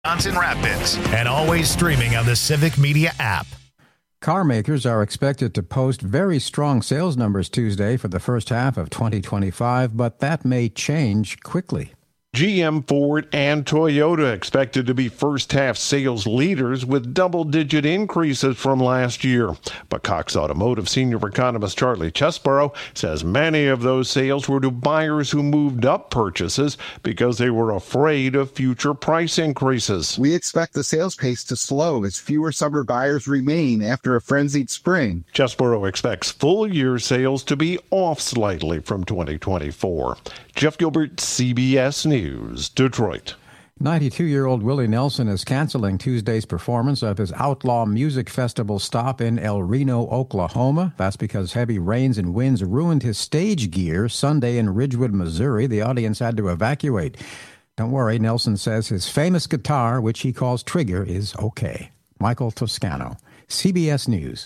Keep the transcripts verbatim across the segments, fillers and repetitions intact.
Wisconsin Rapids, and always streaming on the Civic Media app. Car makers are expected to post very strong sales numbers Tuesday for the first half of twenty twenty-five, but that may change quickly. G M, Ford, and Toyota expected to be first-half sales leaders with double-digit increases from last year. But Cox Automotive senior economist Charlie Chesborough says many of those sales were to buyers who moved up purchases because they were afraid of future price increases. We expect the sales pace to slow as fewer summer buyers remain after a frenzied spring. Chesborough expects full-year sales to be off slightly from twenty twenty-four. Jeff Gilbert, C B S News, Detroit. ninety-two-year-old Willie Nelson is canceling Tuesday's performance of his Outlaw Music Festival stop in El Reno, Oklahoma. That's because heavy rains and winds ruined his stage gear. Sunday in Ridgewood, Missouri, the audience had to evacuate. Don't worry, Nelson says his famous guitar, which he calls Trigger, is okay. Michael Toscano, C B S News.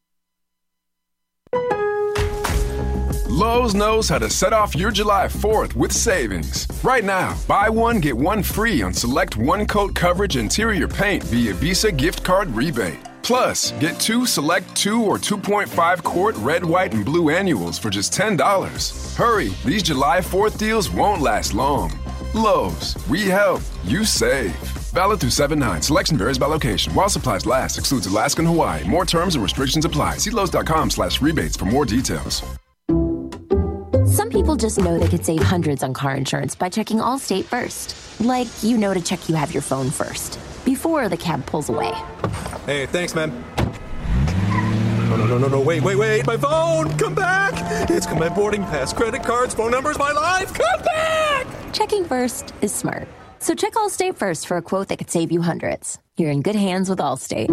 Lowe's knows how to set off your July fourth with savings. Right now, buy one, get one free on select one-coat coverage interior paint via Visa gift card rebate. Plus, get two select two or two point five quart red, white, and blue annuals for just ten dollars. Hurry, these July fourth deals won't last long. Lowe's, we help, you save. Valid through seven nine. Selection varies by location. While supplies last, excludes Alaska and Hawaii. More terms and restrictions apply. See Lowe's.com slash rebates for more details. Some people just know they could save hundreds on car insurance by checking Allstate first. Like, you know to check you have your phone first, before the cab pulls away. Hey, thanks, man. No, no, no, no, no, wait, wait, wait, my phone! Come back! It's my boarding pass, credit cards, phone numbers, my life! Come back! Checking first is smart. So check Allstate first for a quote that could save you hundreds. You're in good hands with Allstate.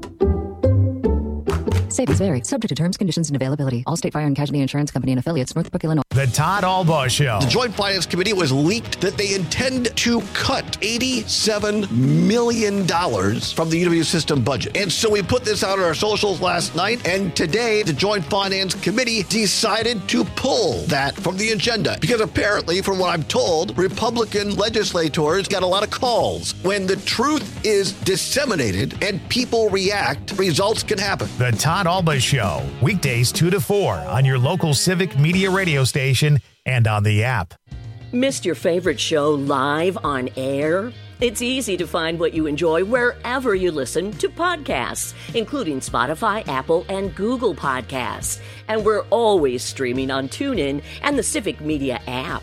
Savings vary. Subject to terms, conditions, and availability. Allstate Fire and Casualty Insurance Company and Affiliates, Northbrook, Illinois. The Todd Albaugh Show. The Joint Finance Committee was leaked that they intend to cut eighty-seven million dollars from the U W system budget. And so we put this out on our socials last night, and today the Joint Finance Committee decided to pull that from the agenda. Because apparently, from what I'm told, Republican legislators got a lot of calls. When the truth is disseminated and people react, results can happen. The Todd Albaugh Show, weekdays two to four on your local Civic Media radio station and on the app. Missed your favorite show live on air? It's easy to find what you enjoy wherever you listen to podcasts, including Spotify, Apple, and Google Podcasts. And we're always streaming on TuneIn and the Civic Media app.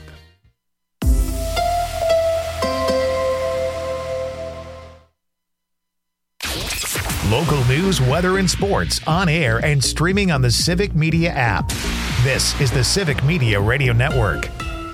Local news, weather, and sports on air and streaming on the Civic Media app. This is the Civic Media Radio Network.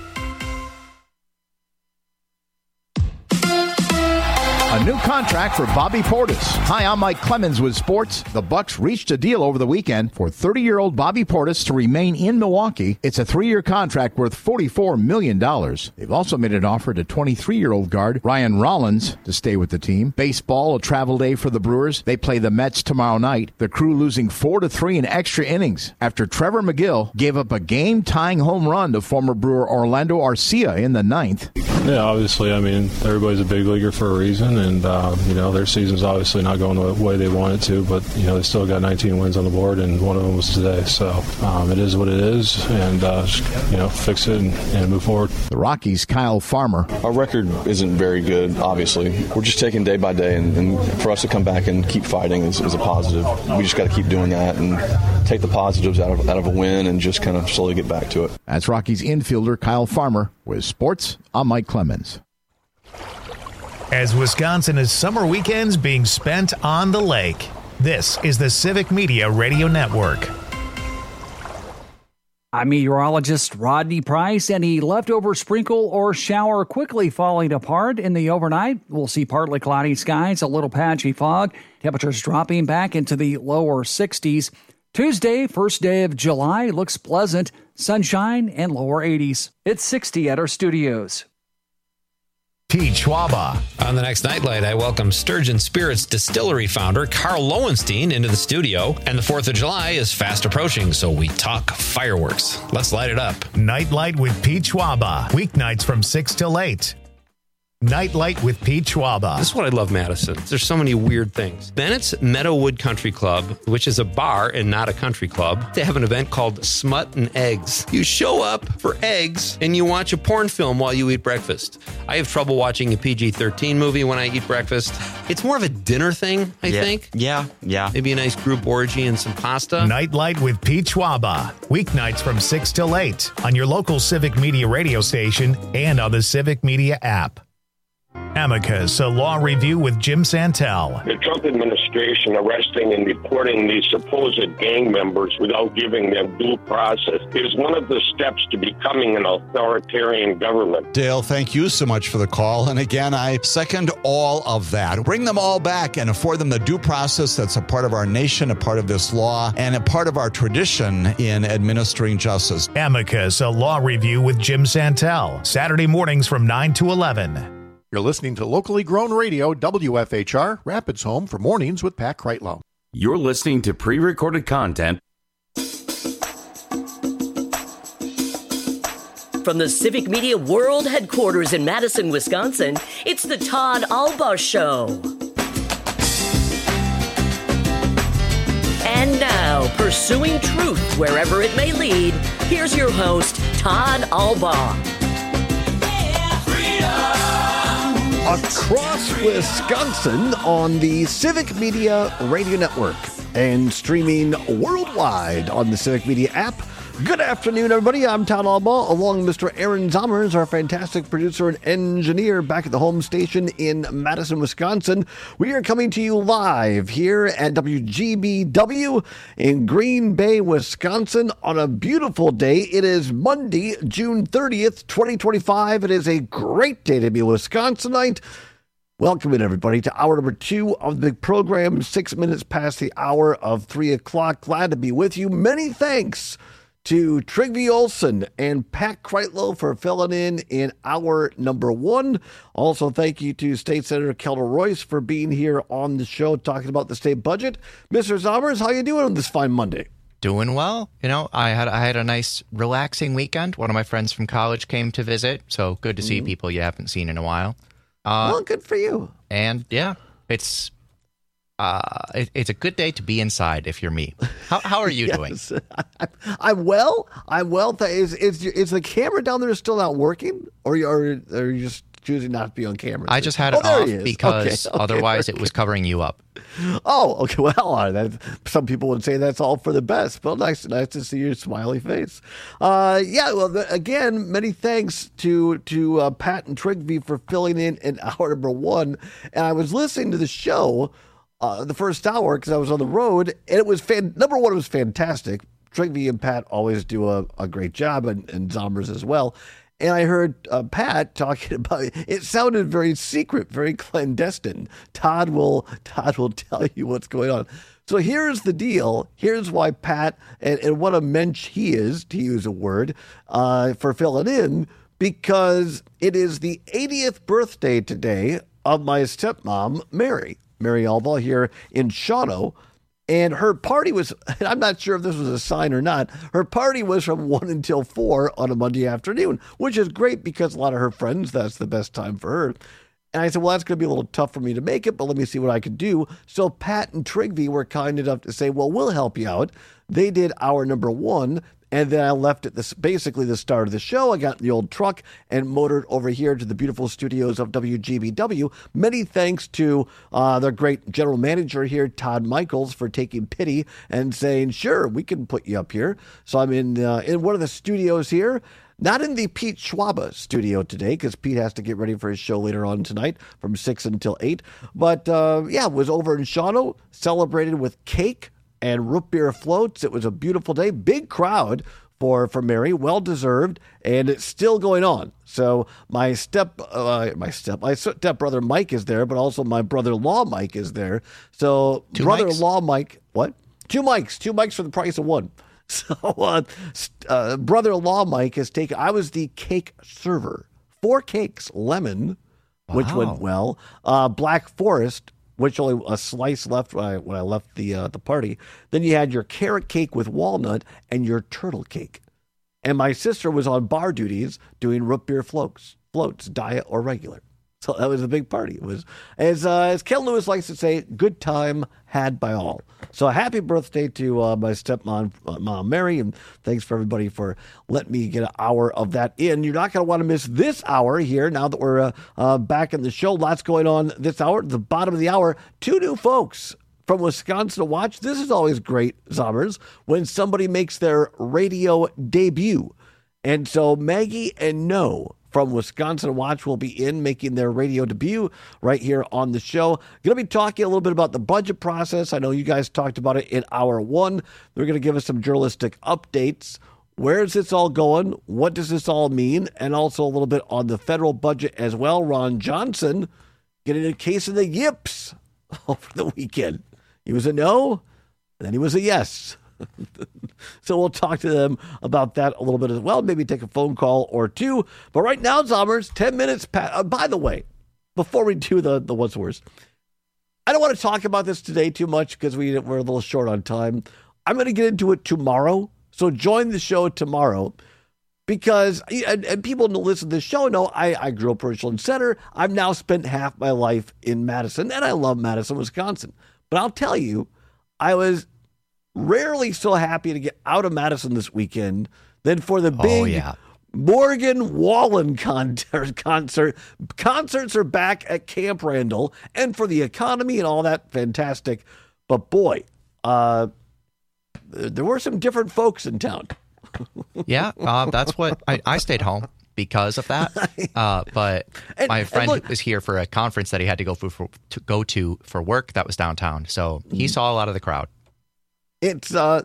A new contract for Bobby Portis. Hi, I'm Mike Clemens with sports. The Bucks reached a deal over the weekend for thirty-year-old Bobby Portis to remain in Milwaukee. It's a three-year contract worth forty-four million dollars. They've also made an offer to twenty-three-year-old guard Ryan Rollins to stay with the team. Baseball, a travel day for the Brewers. They play the Mets tomorrow night. The Crew losing four to three in extra innings after Trevor McGill gave up a game-tying home run to former Brewer Orlando Arcia in the ninth. Yeah, obviously, I mean, everybody's a big leaguer for a reason, and, uh, you know, their season's obviously not going the way they want it to, but, you know, they still got nineteen wins on the board, and one of them was today. So um, it is what it is, and, uh, just, you know, fix it and, and move forward. The Rockies' Kyle Farmer. Our record isn't very good, obviously. We're just taking day by day, and, and for us to come back and keep fighting is, is a positive. We just got to keep doing that and take the positives out of, out of a win and just kind of slowly get back to it. That's Rockies infielder Kyle Farmer. With sports, I'm Mike Clemens. As Wisconsin has summer weekends being spent on the lake, this is the Civic Media Radio Network. I'm meteorologist Rodney Price. Any leftover sprinkle or shower quickly falling apart in the overnight. We'll see partly cloudy skies, a little patchy fog. Temperatures dropping back into the lower sixties. Tuesday, first day of July, looks pleasant. Sunshine and lower eighties. It's sixty at our studios. Pete Schwaba. On the next Nightlight, I welcome Sturgeon Spirits Distillery founder Carl Lowenstein into the studio. And the fourth of July is fast approaching, so we talk fireworks. Let's light it up. Nightlight with Pete Schwaba. Weeknights from six till eight. Nightlight with Pete Schwaba. This is what I love, Madison. There's so many weird things. Then it's Meadowood Country Club, which is a bar and not a country club. They have an event called Smut and Eggs. You show up for eggs and you watch a porn film while you eat breakfast. I have trouble watching a P G thirteen movie when I eat breakfast. It's more of a dinner thing, I yeah. think. Yeah, yeah. Maybe a nice group orgy and some pasta. Nightlight with Pete Schwaba. Weeknights from six till eight on your local Civic Media radio station and on the Civic Media app. Amicus, a law review with Jim Santel. The Trump administration arresting and deporting these supposed gang members without giving them due process is one of the steps to becoming an authoritarian government. Dale, thank you so much for the call. And again, I second all of that. Bring them all back and afford them the due process that's a part of our nation, a part of this law, and a part of our tradition in administering justice. Amicus, a law review with Jim Santel. Saturday mornings from nine to eleven. You're listening to locally grown radio, W F H R, Rapids Home for Mornings with Pat Kreitlow. You're listening to pre-recorded content. From the Civic Media World Headquarters in Madison, Wisconsin, it's the Todd Alba Show. And now, pursuing truth wherever it may lead, here's your host, Todd Alba. Across Wisconsin on the Civic Media Radio Network and streaming worldwide on the Civic Media app. Good afternoon, everybody. I'm Todd Alba, along with Mister Aaron Zommers, our fantastic producer and engineer back at the home station in Madison, Wisconsin. We are coming to you live here at W G B W in Green Bay, Wisconsin on a beautiful day. It is Monday, June thirtieth, twenty twenty-five. It is a great day to be a Wisconsinite. Welcome in, everybody, to hour number two of the program, six minutes past the hour of three o'clock. Glad to be with you. Many thanks to Trygve Olsen and Pat Kreitlow for filling in in hour number one. Also, thank you to State Senator Kelda Royce for being here on the show talking about the state budget. Mister Zommers, how you doing on this fine Monday? Doing well. You know, I had I had a nice, relaxing weekend. One of my friends from college came to visit, so good to see mm-hmm. people you haven't seen in a while. Uh, well, good for you. And, yeah, it's... Uh, it, it's a good day to be inside if you're me. How how are you yes. doing? I, I'm well. I'm well. Is, is is the camera down there still not working, or are, are you just choosing not to be on camera? I just had it oh, off because okay, okay, otherwise it was covering you up. Oh, okay. Well, uh, that, some people would say that's all for the best, but nice, nice to see your smiley face. Uh, yeah. Well, the, again, many thanks to to uh, Pat and Trygve for filling in in hour number one. And I was listening to the show. Uh, the first hour, because I was on the road, and it was fan- number one, it was fantastic. Trygve and Pat always do a, a great job, and, and Zommers as well. And I heard uh, Pat talking about it. It sounded very secret, very clandestine. Todd will Todd will tell you what's going on. So here's the deal. Here's why Pat, and, and what a mensch he is, to use a word, uh, for filling in, because it is the eightieth birthday today of my stepmom, Mary. Mary Alba here in Shawano, and her party was, and I'm not sure if this was a sign or not, her party was from one until four on a Monday afternoon, which is great because a lot of her friends, that's the best time for her. And I said, well, that's going to be a little tough for me to make it, but let me see what I can do. So Pat and Trygve were kind enough to say, well, we'll help you out. They did hour number one. And then I left at this basically the start of the show. I got in the old truck and motored over here to the beautiful studios of W G B W. Many thanks to uh, their great general manager here, Todd Michaels, for taking pity and saying, sure, we can put you up here. So I'm in uh, in one of the studios here. Not in the Pete Schwaba studio today, because Pete has to get ready for his show later on tonight from six until eight. But, uh, yeah, was over in Shawano, celebrated with cake and root beer floats. It was a beautiful day. Big crowd for, for Mary. Well-deserved. And it's still going on. So my step, uh, my step, my step-brother Mike is there, but also my brother-in-law Mike is there. So Two brother-in-law Mike, what? Two mics. Two mics for the price of one. So uh, uh, brother-in-law Mike has taken, I was the cake server. Four cakes, lemon, wow. which went well. Uh, Black Forest, which only a slice left when I, when I left the uh, the party. Then you had your carrot cake with walnut and your turtle cake. And my sister was on bar duties doing root beer floats, floats, diet or regular. So that was a big party. It was, as uh, as Ken Lewis likes to say, good time had by all. So happy birthday to uh, my stepmom, uh, Mom Mary, and thanks for everybody for letting me get an hour of that in. You're not going to want to miss this hour here now that we're uh, uh, back in the show. Lots going on this hour. At the bottom of the hour, two new folks from Wisconsin to watch. This is always great, Zommers, when somebody makes their radio debut. And so Maggie and No from Wisconsin Watch will be in making their radio debut right here on the show. Going to be talking a little bit about the budget process. I know you guys talked about it in hour one. They're going to give us some journalistic updates. Where is this all going? What does this all mean? And also a little bit on the federal budget as well. Ron Johnson getting a case of the yips over the weekend. He was a no, and then he was a yes. So we'll talk to them about that a little bit as well. Maybe take a phone call or two. But right now, Zommers, ten minutes past. Uh, by the way, before we do the, the what's worse, I don't want to talk about this today too much because we, we're a little short on time. I'm going to get into it tomorrow. So join the show tomorrow because, and, and people who listen to the show know I, I grew up Richland Center. I've now spent half my life in Madison, and I love Madison, Wisconsin. But I'll tell you, I was rarely so happy to get out of Madison this weekend than for the big oh, yeah. Morgan Wallen concert, concert. Concerts are back at Camp Randall, and for the economy and all that, fantastic. But boy, uh, there were some different folks in town. yeah, uh, that's what I, I stayed home because of that. Uh, but and, my friend look, was here for a conference that he had to go for, for to go to for work that was downtown, so he mm. saw a lot of the crowd. It's uh,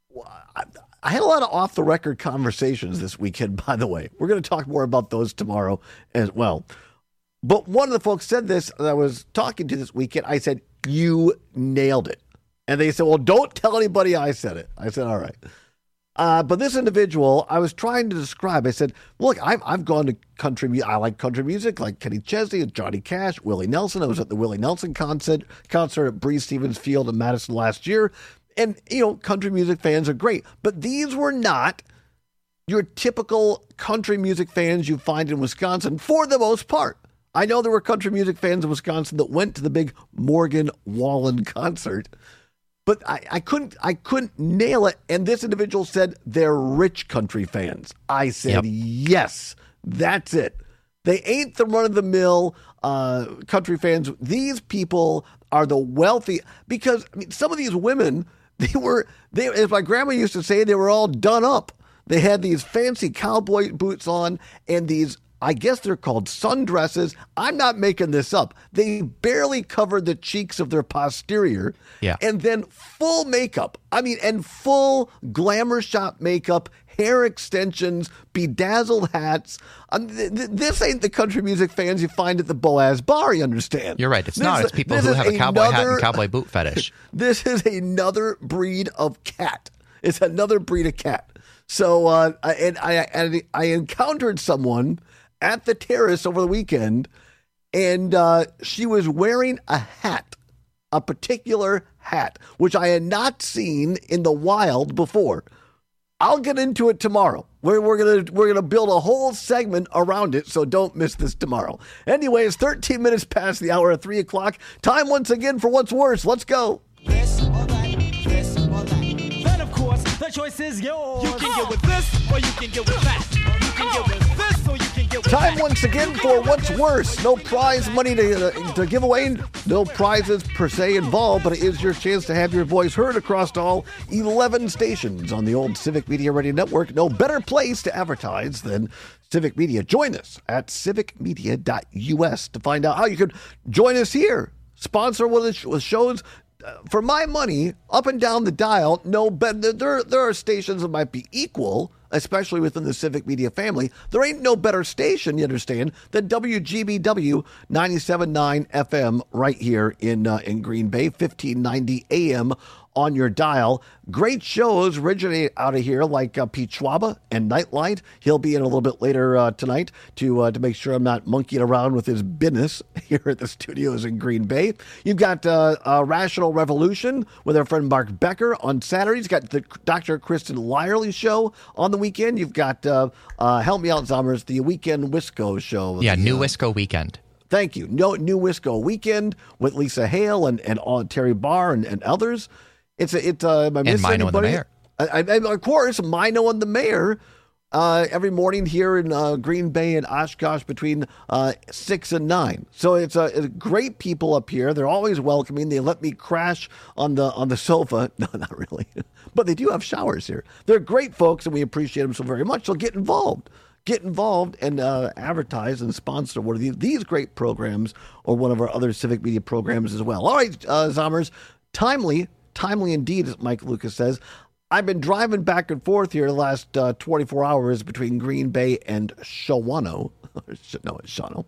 I had a lot of off the record conversations this weekend. By the way, we're going to talk more about those tomorrow as well. But one of the folks said this that I was talking to this weekend. I said, "You nailed it," and they said, "Well, don't tell anybody I said it." I said, "All right." Uh, but this individual, I was trying to describe. I said, "Look, I've I've gone to country. Mu- I like country music, like Kenny Chesney, Johnny Cash, Willie Nelson. I was at the Willie Nelson concert concert at Breeze Stevens Field in Madison last year." And, you know, country music fans are great. But these were not your typical country music fans you find in Wisconsin for the most part. I know there were country music fans in Wisconsin that went to the big Morgan Wallen concert, but I, I couldn't I couldn't nail it. And this individual said they're rich country fans. I said, yep. Yes, that's it. They ain't the run-of-the-mill uh, country fans. These people are the wealthy, because I mean, some of these women, they were, they, as my grandma used to say, they were all done up. They had these fancy cowboy boots on and these, I guess they're called sundresses. I'm not making this up. They barely covered the cheeks of their posterior. Yeah. And then full makeup. I mean, and full glamour shop makeup, hair extensions, bedazzled hats. Um, th- th- this ain't the country music fans you find at the Boaz Bar, you understand? You're right. It's this not. Is, it's people who have a cowboy another, hat and cowboy boot fetish. This is another breed of cat. It's another breed of cat. So, uh, and I, and I encountered someone at the Terrace over the weekend, and uh, she was wearing a hat, a particular hat, which I had not seen in the wild before. I'll get into it tomorrow. We're, we're gonna we're gonna build a whole segment around it, so don't miss this tomorrow. Anyway, it's thirteen minutes past the hour of three o'clock. Time once again for What's Worse. Let's go. This or that, this or that. Then of course the choice is yours. You can get with this, or you can get with that. You can get with this, or you can get with Time that. once again for What's Worse. No prize money to uh, to give away. No prizes per se involved, but it is your chance to have your voice heard across all eleven stations on the old Civic Media Radio Network. No better place to advertise than Civic Media. Join us at civic media dot u s to find out how you could join us here. Sponsor one of the shows. Uh, for my money, up and down the dial, no better. There, there are stations that might be equal, especially within the Civic Media family. There ain't no better station, you understand, than W G B W ninety-seven point nine F M right here in uh, in Green Bay, fifteen ninety A M on your dial. Great shows originate out of here, like uh, Pete Schwaba and Nightlight. He'll be in a little bit later uh, tonight to uh, to make sure I'm not monkeying around with his business here at the studios in Green Bay. You've got uh, uh, Rational Revolution with our friend Mark Becker on Saturday. You've got the Doctor Kristen Lyerly show on the weekend. You've got, uh, uh, help me out, Zommers, the Weekend Wisco show. Yeah, the, New uh, Wisco Weekend. Thank you. No, New Wisco Weekend with Lisa Hale and, and uh, Terry Barr and, and others. It's a, it's uh, am I and Mino and the Mayor. I, I, of course, Mino and the Mayor. Uh, every morning here in uh, Green Bay and Oshkosh between uh, six and nine. So it's, uh, it's great people up here. They're always welcoming. They let me crash on the on the sofa. No, not really. But they do have showers here. They're great folks, and we appreciate them so very much. So get involved. Get involved and uh, advertise and sponsor one of these, these great programs or one of our other civic media programs as well. All right, uh, Zommers, timely, timely indeed, as Mike Lucas says. I've been driving back and forth here the last uh, twenty-four hours between Green Bay and Shawano. no, it's Shawano.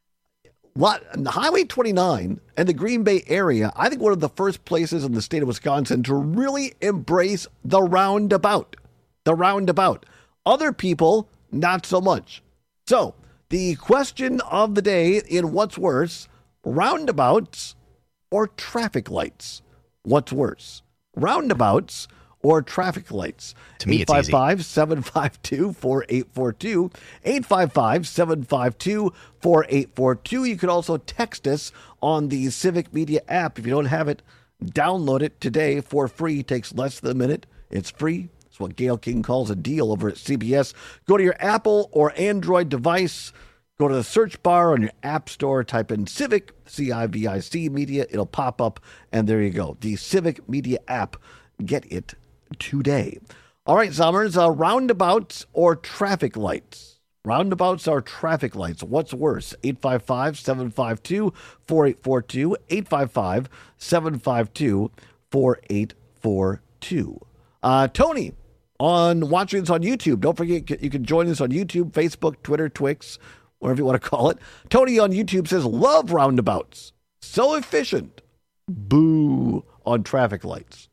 Lot, Highway twenty-nine and the Green Bay area, I think one of the first places in the state of Wisconsin to really embrace the roundabout. The roundabout. Other people, not so much. So, the question of the day in What's Worse, roundabouts or traffic lights? What's worse, roundabouts or traffic lights? To me, eight five five, seven five two, four eight four two, eight five five, seven five two, four eight four two. You can also text us on the Civic Media app. If you don't have it, download it today for free. It takes less than a minute. It's free. It's what Gail King calls a deal over at C B S. Go to your Apple or Android device. Go to the search bar on your app store, type in Civic, C I V I C Media. It'll pop up, and there you go. The Civic Media app. Get it today. All right, Zommers, uh, roundabouts or traffic lights? Roundabouts are traffic lights. What's worse? eight five five, seven five two, four eight four two, eight five five, seven five two, four eight four two. Uh, Tony, on watching us on YouTube. Don't forget, you can join us on YouTube, Facebook, Twitter, Twix, whatever you want to call it. Tony on YouTube says, love roundabouts. So efficient. Boo on traffic lights.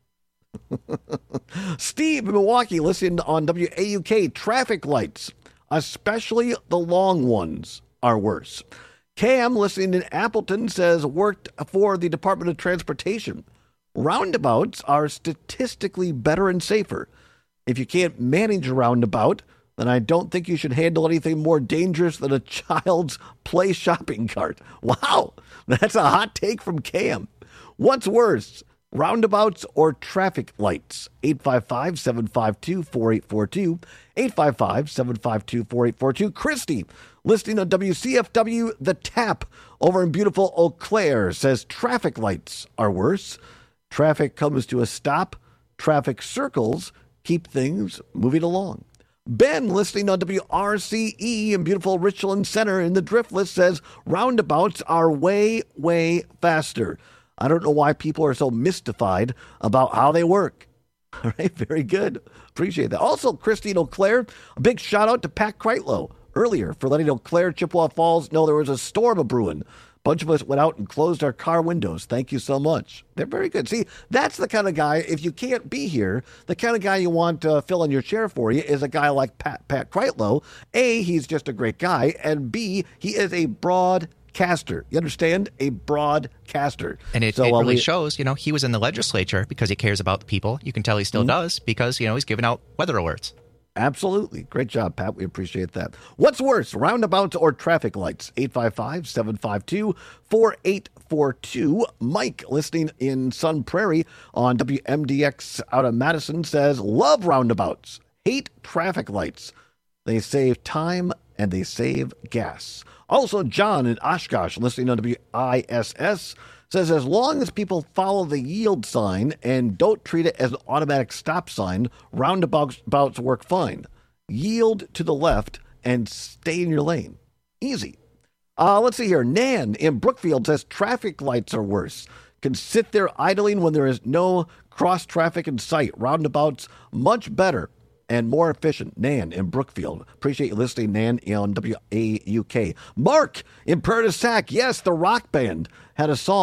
Steve in Milwaukee, listening on W A U K, traffic lights, especially the long ones, are worse. Cam, listening in Appleton, says, worked for the Department of Transportation. Roundabouts are statistically better and safer. If you can't manage a roundabout, then I don't think you should handle anything more dangerous than a child's play shopping cart. Wow, that's a hot take from Cam. What's worse, roundabouts or traffic lights? eight five five, seven five two, four eight four two, eight five five, seven five two, four eight four two. Christy, listening on W C F W, The Tap, over in beautiful Eau Claire, says traffic lights are worse. Traffic comes to a stop. Traffic circles keep things moving along. Ben, listening on W R C E in beautiful Richland Center in the Driftless, says roundabouts are way, way faster. I don't know why people are so mystified about how they work. All right, very good. Appreciate that. Also, Christine Eau Claire, a big shout out to Pat Kreitlow earlier for letting Eau Claire, Chippewa Falls know there was a storm a brewing. A bunch of us went out and closed our car windows. Thank you so much. They're very good. See, that's the kind of guy, if you can't be here, the kind of guy you want to uh, fill in your chair for you is a guy like Pat, Pat Kreitlow. A, he's just a great guy, and B, he is a broadcaster. You understand? A broadcaster. And it, so, it uh, really we, shows, you know, he was in the legislature because he cares about the people. You can tell he still mm-hmm. does because, you know, he's giving out weather alerts. Absolutely. Great job, Pat. We appreciate that. What's worse, roundabouts or traffic lights? eight five five, seven five two, four eight four two. Mike, listening in Sun Prairie on W M D X out of Madison, says, love roundabouts, hate traffic lights. They save time and they save gas. Also, John in Oshkosh, listening on W I S S, says as long as people follow the yield sign and don't treat it as an automatic stop sign, roundabouts work fine. Yield to the left and stay in your lane. Easy. Uh, let's see here. Nan in Brookfield says traffic lights are worse. Can sit there idling when there is no cross traffic in sight. Roundabouts much better and more efficient. Nan in Brookfield. Appreciate you listening, Nan, on W A U K. Mark in Prairie du Sac. Yes, the rock band had a song,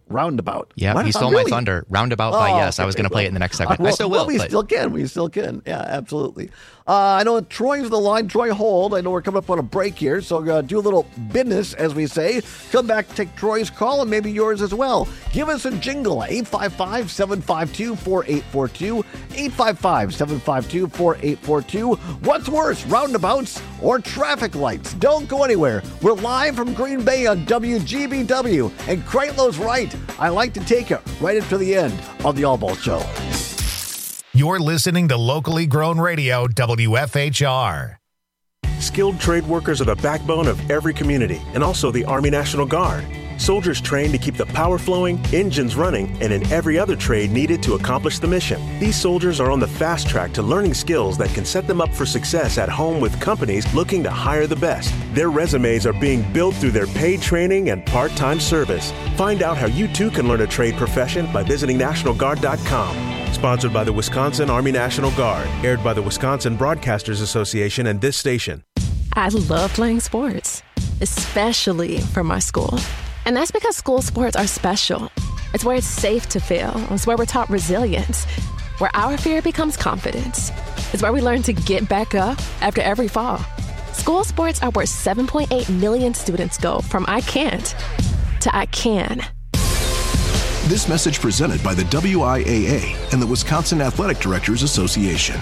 Roundabout. Yeah, What? he stole Really? my thunder. Roundabout Oh, by Yes. I was okay, going to play well, it in the next segment. uh, well, I still will. Well, we but- still can. We still can. Yeah, absolutely. Uh, I know Troy's the line. Troy, hold. I know we're coming up on a break here, so uh, do a little business, as we say. Come back, take Troy's call, and maybe yours as well. Give us a jingle at eight five five, seven five two, four eight four two, eight five five, seven five two, four eight four two. What's worse, roundabouts or traffic lights? Don't go anywhere. We're live from Green Bay on W G B W, and Kratlow's right. I like to take it right up to the end of the All Ball Show. You're listening to locally grown radio, W F H R. Skilled trade workers are the backbone of every community and also the Army National Guard. Soldiers trained to keep the power flowing, engines running, and in every other trade needed to accomplish the mission. These soldiers are on the fast track to learning skills that can set them up for success at home with companies looking to hire the best. Their resumes are being built through their paid training and part-time service. Find out how you too can learn a trade profession by visiting National Guard dot com. Sponsored by the Wisconsin Army National Guard. Aired by the Wisconsin Broadcasters Association and this station. I love playing sports, especially for my school. And that's because school sports are special. It's where it's safe to fail. It's where we're taught resilience, where our fear becomes confidence. It's where we learn to get back up after every fall. School sports are where seven point eight million students go from I can't to I can. This message presented by the W I A A and the Wisconsin Athletic Directors Association.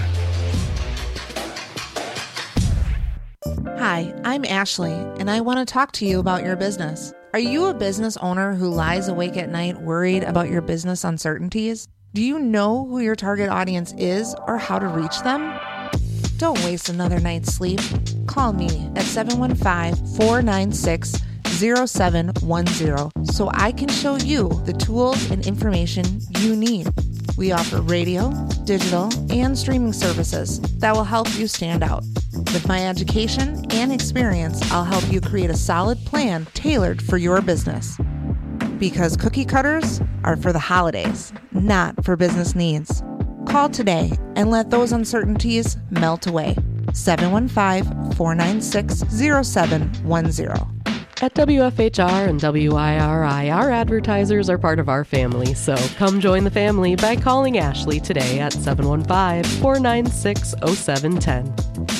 Hi, I'm Ashley, and I want to talk to you about your business. Are you a business owner who lies awake at night worried about your business uncertainties? Do you know who your target audience is or how to reach them? Don't waste another night's sleep. Call me at seven one five, four nine six, zero seven one zero so I can show you the tools and information you need. We offer radio, digital, and streaming services that will help you stand out. With my education and experience, I'll help you create a solid plan tailored for your business. Because cookie cutters are for the holidays, not for business needs. Call today and let those uncertainties melt away. seven one five, four nine six, zero seven one zero. At W F H R and W I R I, our advertisers are part of our family, so come join the family by calling Ashley today at seven one five, four nine six, zero seven one zero.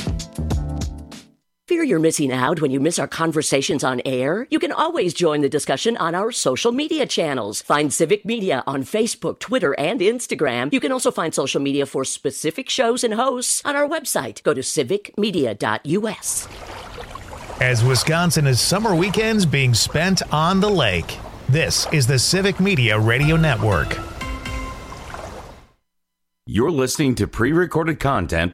Fear you're missing out when you miss our conversations on air? You can always join the discussion on our social media channels. Find Civic Media on Facebook, Twitter, and Instagram. You can also find social media for specific shows and hosts on our website. Go to civic media dot U S. As Wisconsin is summer weekends being spent on the lake, this is the Civic Media Radio Network. You're listening to pre-recorded content.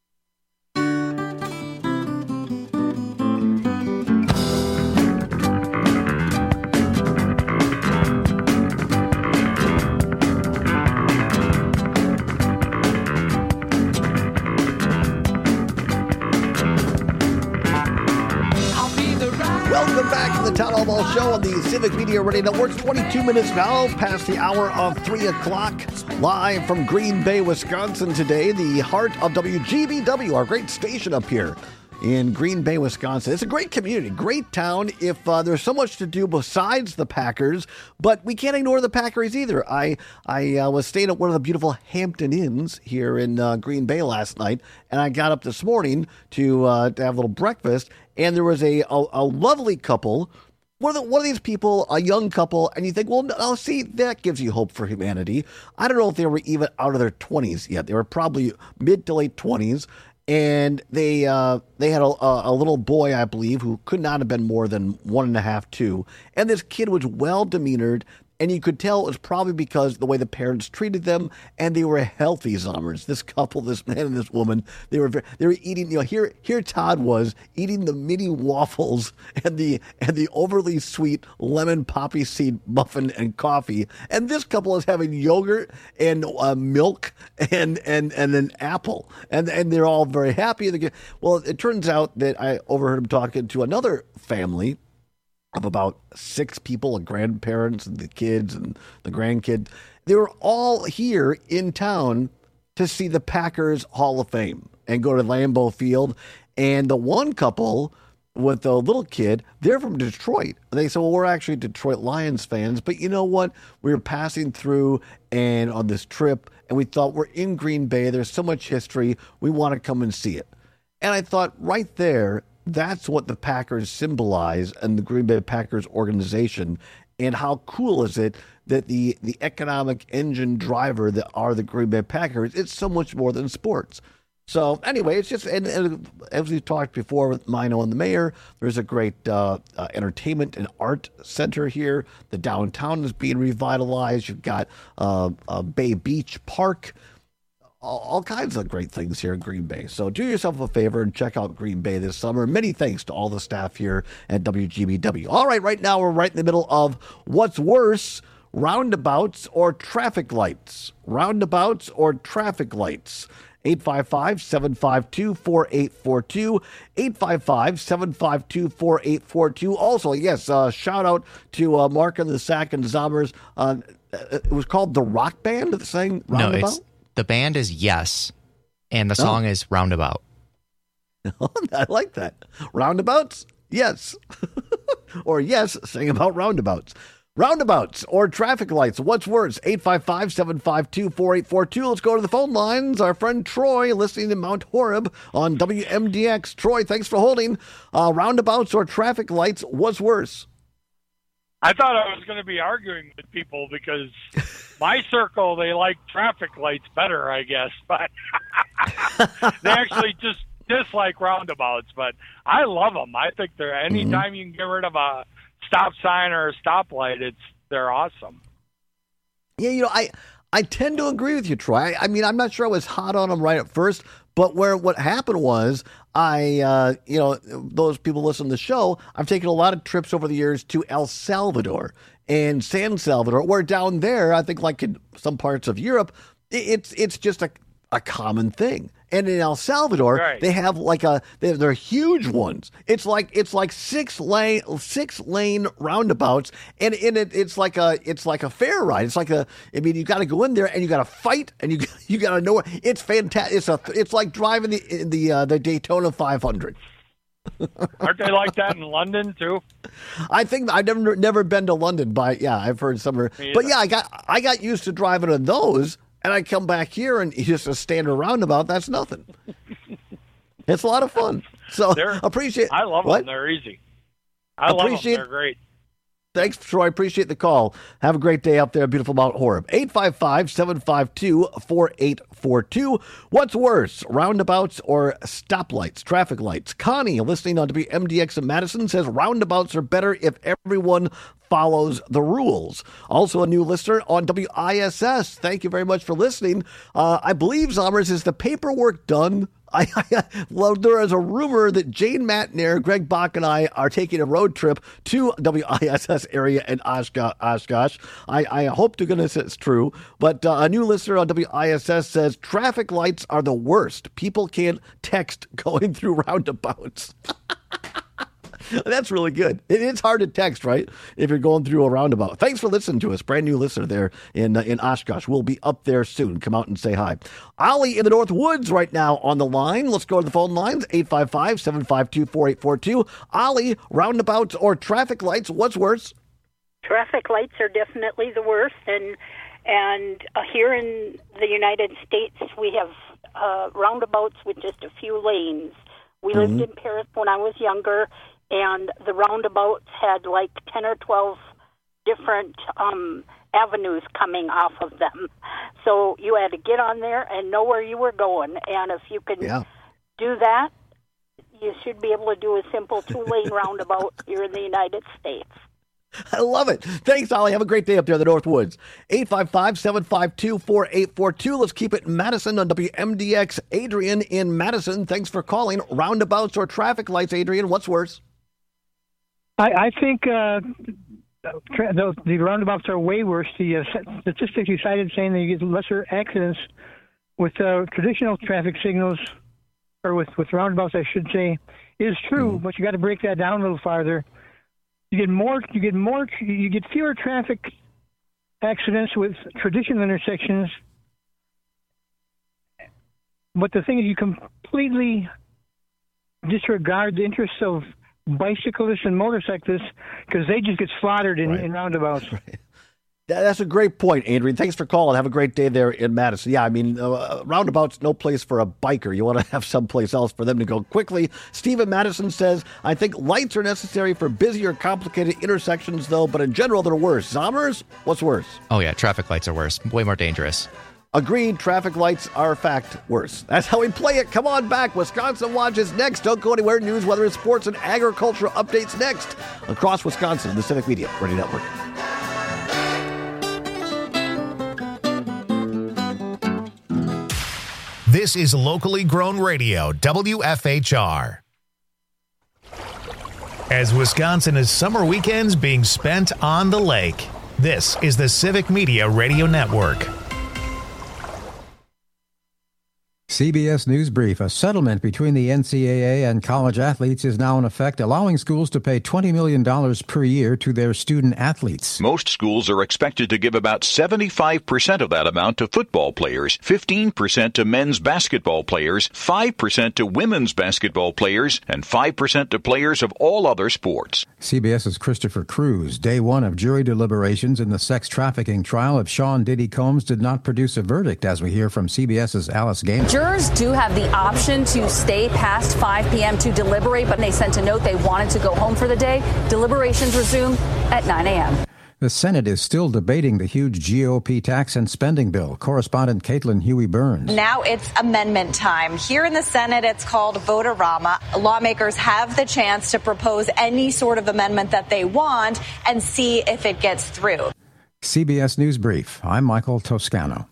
Welcome back to the Town Hall Ball Show on the Civic Media Radio Network. twenty-two minutes now past the hour of three o'clock. Live from Green Bay, Wisconsin today, the heart of W G B W, our great station up here in Green Bay, Wisconsin. It's a great community, great town. If uh, there's so much to do besides the Packers, but we can't ignore the Packers either. I I uh, was staying at one of the beautiful Hampton Inns here in uh, Green Bay last night, and I got up this morning to uh, to have a little breakfast, and there was a a, a lovely couple. One of, the, one of these people, a young couple, and you think, well, no, see, that gives you hope for humanity. I don't know if they were even out of their twenties yet. They were probably mid to late twenties. And they uh, they had a, a little boy, I believe, who could not have been more than one and a half, two. And this kid was well demeanored, and you could tell it was probably because the way the parents treated them, and they were healthy Zommers. This couple, this man and this woman, they were very, they were eating. You know, here here Todd was eating the mini waffles and the and the overly sweet lemon poppy seed muffin and coffee, and this couple is having yogurt and uh, milk and and and an apple, and and they're all very happy. Well, it turns out that I overheard him talking to another family of about six people, the grandparents and the kids and the grandkids. They were all here in town to see the Packers Hall of Fame and go to Lambeau Field. And the one couple with a little kid. They're from Detroit. They said, well, we're actually Detroit Lions fans, but you know what? We were passing through and on this trip, and we thought we're in Green Bay. There's so much history. We want to come and see it. And I thought right there, that's what the Packers symbolize and the Green Bay Packers organization. And how cool is it that the, the economic engine driver that are the Green Bay Packers, it's so much more than sports. So anyway, it's just, and, and as we've talked before with Mino and the mayor, there's a great uh, uh, entertainment and art center here. The downtown is being revitalized. You've got uh, uh, Bay Beach Park, all, all kinds of great things here in Green Bay. So do yourself a favor and check out Green Bay this summer. Many thanks to all the staff here at W G B W. All right, right now we're right in the middle of what's worse, roundabouts or traffic lights. Roundabouts or traffic lights. eight five five, seven five two, four eight four two, eight five five, seven five two, four eight four two. Also, yes, uh, shout out to uh, Mark and the Sack and Zombers. Uh, it was called The Rock Band that sang Roundabout? No, it's, the band is Yes, and the song oh. is Roundabout. I like that. Roundabouts? Yes. Or yes, sing about roundabouts. Roundabouts or traffic lights, what's worse? eight five five, seven five two, four eight four two. Let's go to the phone lines. Our friend Troy listening to Mount Horeb on W M D X. Troy, thanks for holding. Uh, roundabouts or traffic lights, what's worse? I thought I was going to be arguing with people because my circle, they like traffic lights better, I guess. But they actually just dislike roundabouts. But I love them. I think they're anytime mm-hmm. you can get rid of a stop sign or a stoplight, it's they're awesome. Yeah, you know, I I tend to agree with you, Troy. I, I mean, I'm not sure I was hot on them right at first, but where what happened was I, uh, you know, those people listen to the show, I've taken a lot of trips over the years to El Salvador and San Salvador, where down there, I think like in some parts of Europe, it's it's just a, a common thing. And in El Salvador, right. they have like a they're, they're huge ones. It's like it's like six lane six lane roundabouts, and in it it's like a it's like a fair ride. It's like a I mean you got to go in there and you got to fight and you you got to know it. It's fantastic. It's a it's like driving the the uh, the Daytona five hundred. Aren't they like that in London too? I think I've never never been to London, but yeah, I've heard some. But yeah, I got I got used to driving on those. And I come back here and just a standard roundabout, that's nothing. It's a lot of fun. So They're, appreciate I love what? them. They're easy. I appreciate, love them. They're great. Thanks, Troy. Appreciate the call. Have a great day up there, beautiful Mount Horeb. eight five five, seven five two, four eight four two. What's worse, roundabouts or stoplights, traffic lights? Connie, listening on W M D X in Madison, says roundabouts are better if everyone follows the rules. Also a new listener on W I S S. Thank you very much for listening. Uh, I believe, Zommers, is the paperwork done? I, I, well, there is a rumor that Jane Matnair, Greg Bach, and I are taking a road trip to W I S S area in Oshkosh. Oshkosh. I, I hope to goodness it's true. But uh, a new listener on W I S S says traffic lights are the worst. People can't text going through roundabouts. That's really good. It, it's hard to text, right, if you're going through a roundabout. Thanks for listening to us. Brand new listener there in uh, in Oshkosh. We'll be up there soon. Come out and say hi. Ollie in the North Woods right now on the line. Let's go to the phone lines, eight five five, seven five two, four eight four two. Ollie, roundabouts or traffic lights, what's worse? Traffic lights are definitely the worst. And, and uh, here in the United States, we have uh, roundabouts with just a few lanes. We mm-hmm. lived in Paris when I was younger, and the roundabouts had like ten or twelve different um, avenues coming off of them. So you had to get on there and know where you were going. And if you can yeah. do that, you should be able to do a simple two-lane roundabout here in the United States. I love it. Thanks, Ollie. Have a great day up there in the North Woods. eight five five, seven five two, four eight four two. Let's keep it in Madison on W M D X. Adrian in Madison, thanks for calling. Roundabouts or traffic lights, Adrian, what's worse? I, I think uh, tra- the, the roundabouts are way worse. The uh, statistics you cited saying that you get lesser accidents with uh, traditional traffic signals, or with, with roundabouts, I should say, is true. Mm. But you got to break that down a little farther. You get more. You get more. You get fewer traffic accidents with traditional intersections. But the thing is, you completely disregard the interests of bicyclists and motorcyclists because they just get slaughtered in, Right. in roundabouts. That- That's a great point, Adrian. Thanks for calling. Have a great day there in Madison. Yeah, I mean, uh, roundabouts, no place for a biker. You want to have someplace else for them to go quickly. Stephen Madison says, I think lights are necessary for busy or complicated intersections, though, but in general, they're worse. Zommers, what's worse? Oh, yeah, traffic lights are worse. Way more dangerous. Agreed, traffic lights are, in fact, worse. That's how we play it. Come on back. Wisconsin Watch is next. Don't go anywhere. News, weather, and sports, and agricultural updates next. Across Wisconsin, the Civic Media Radio Network. This is locally grown radio, W F H R. As Wisconsin is summer weekends being spent on the lake, this is the Civic Media Radio Network. C B S News Brief. A settlement between the N C double A and college athletes is now in effect, allowing schools to pay twenty million dollars per year to their student athletes. Most schools are expected to give about seventy-five percent of that amount to football players, fifteen percent to men's basketball players, five percent to women's basketball players, and five percent to players of all other sports. CBS's Christopher Cruz. Day one of jury deliberations in the sex trafficking trial of Sean Diddy Combs did not produce a verdict, as we hear from CBS's Alice Gamer. Jurors do have the option to stay past five p.m. to deliberate, but they sent a note they wanted to go home for the day. Deliberations resume at nine a.m. The Senate is still debating the huge G O P tax and spending bill. Correspondent Caitlin Huey-Burns. Now it's amendment time. Here in the Senate, it's called Vote-A-Rama. Lawmakers have the chance to propose any sort of amendment that they want and see if it gets through. C B S News Brief. I'm Michael Toscano.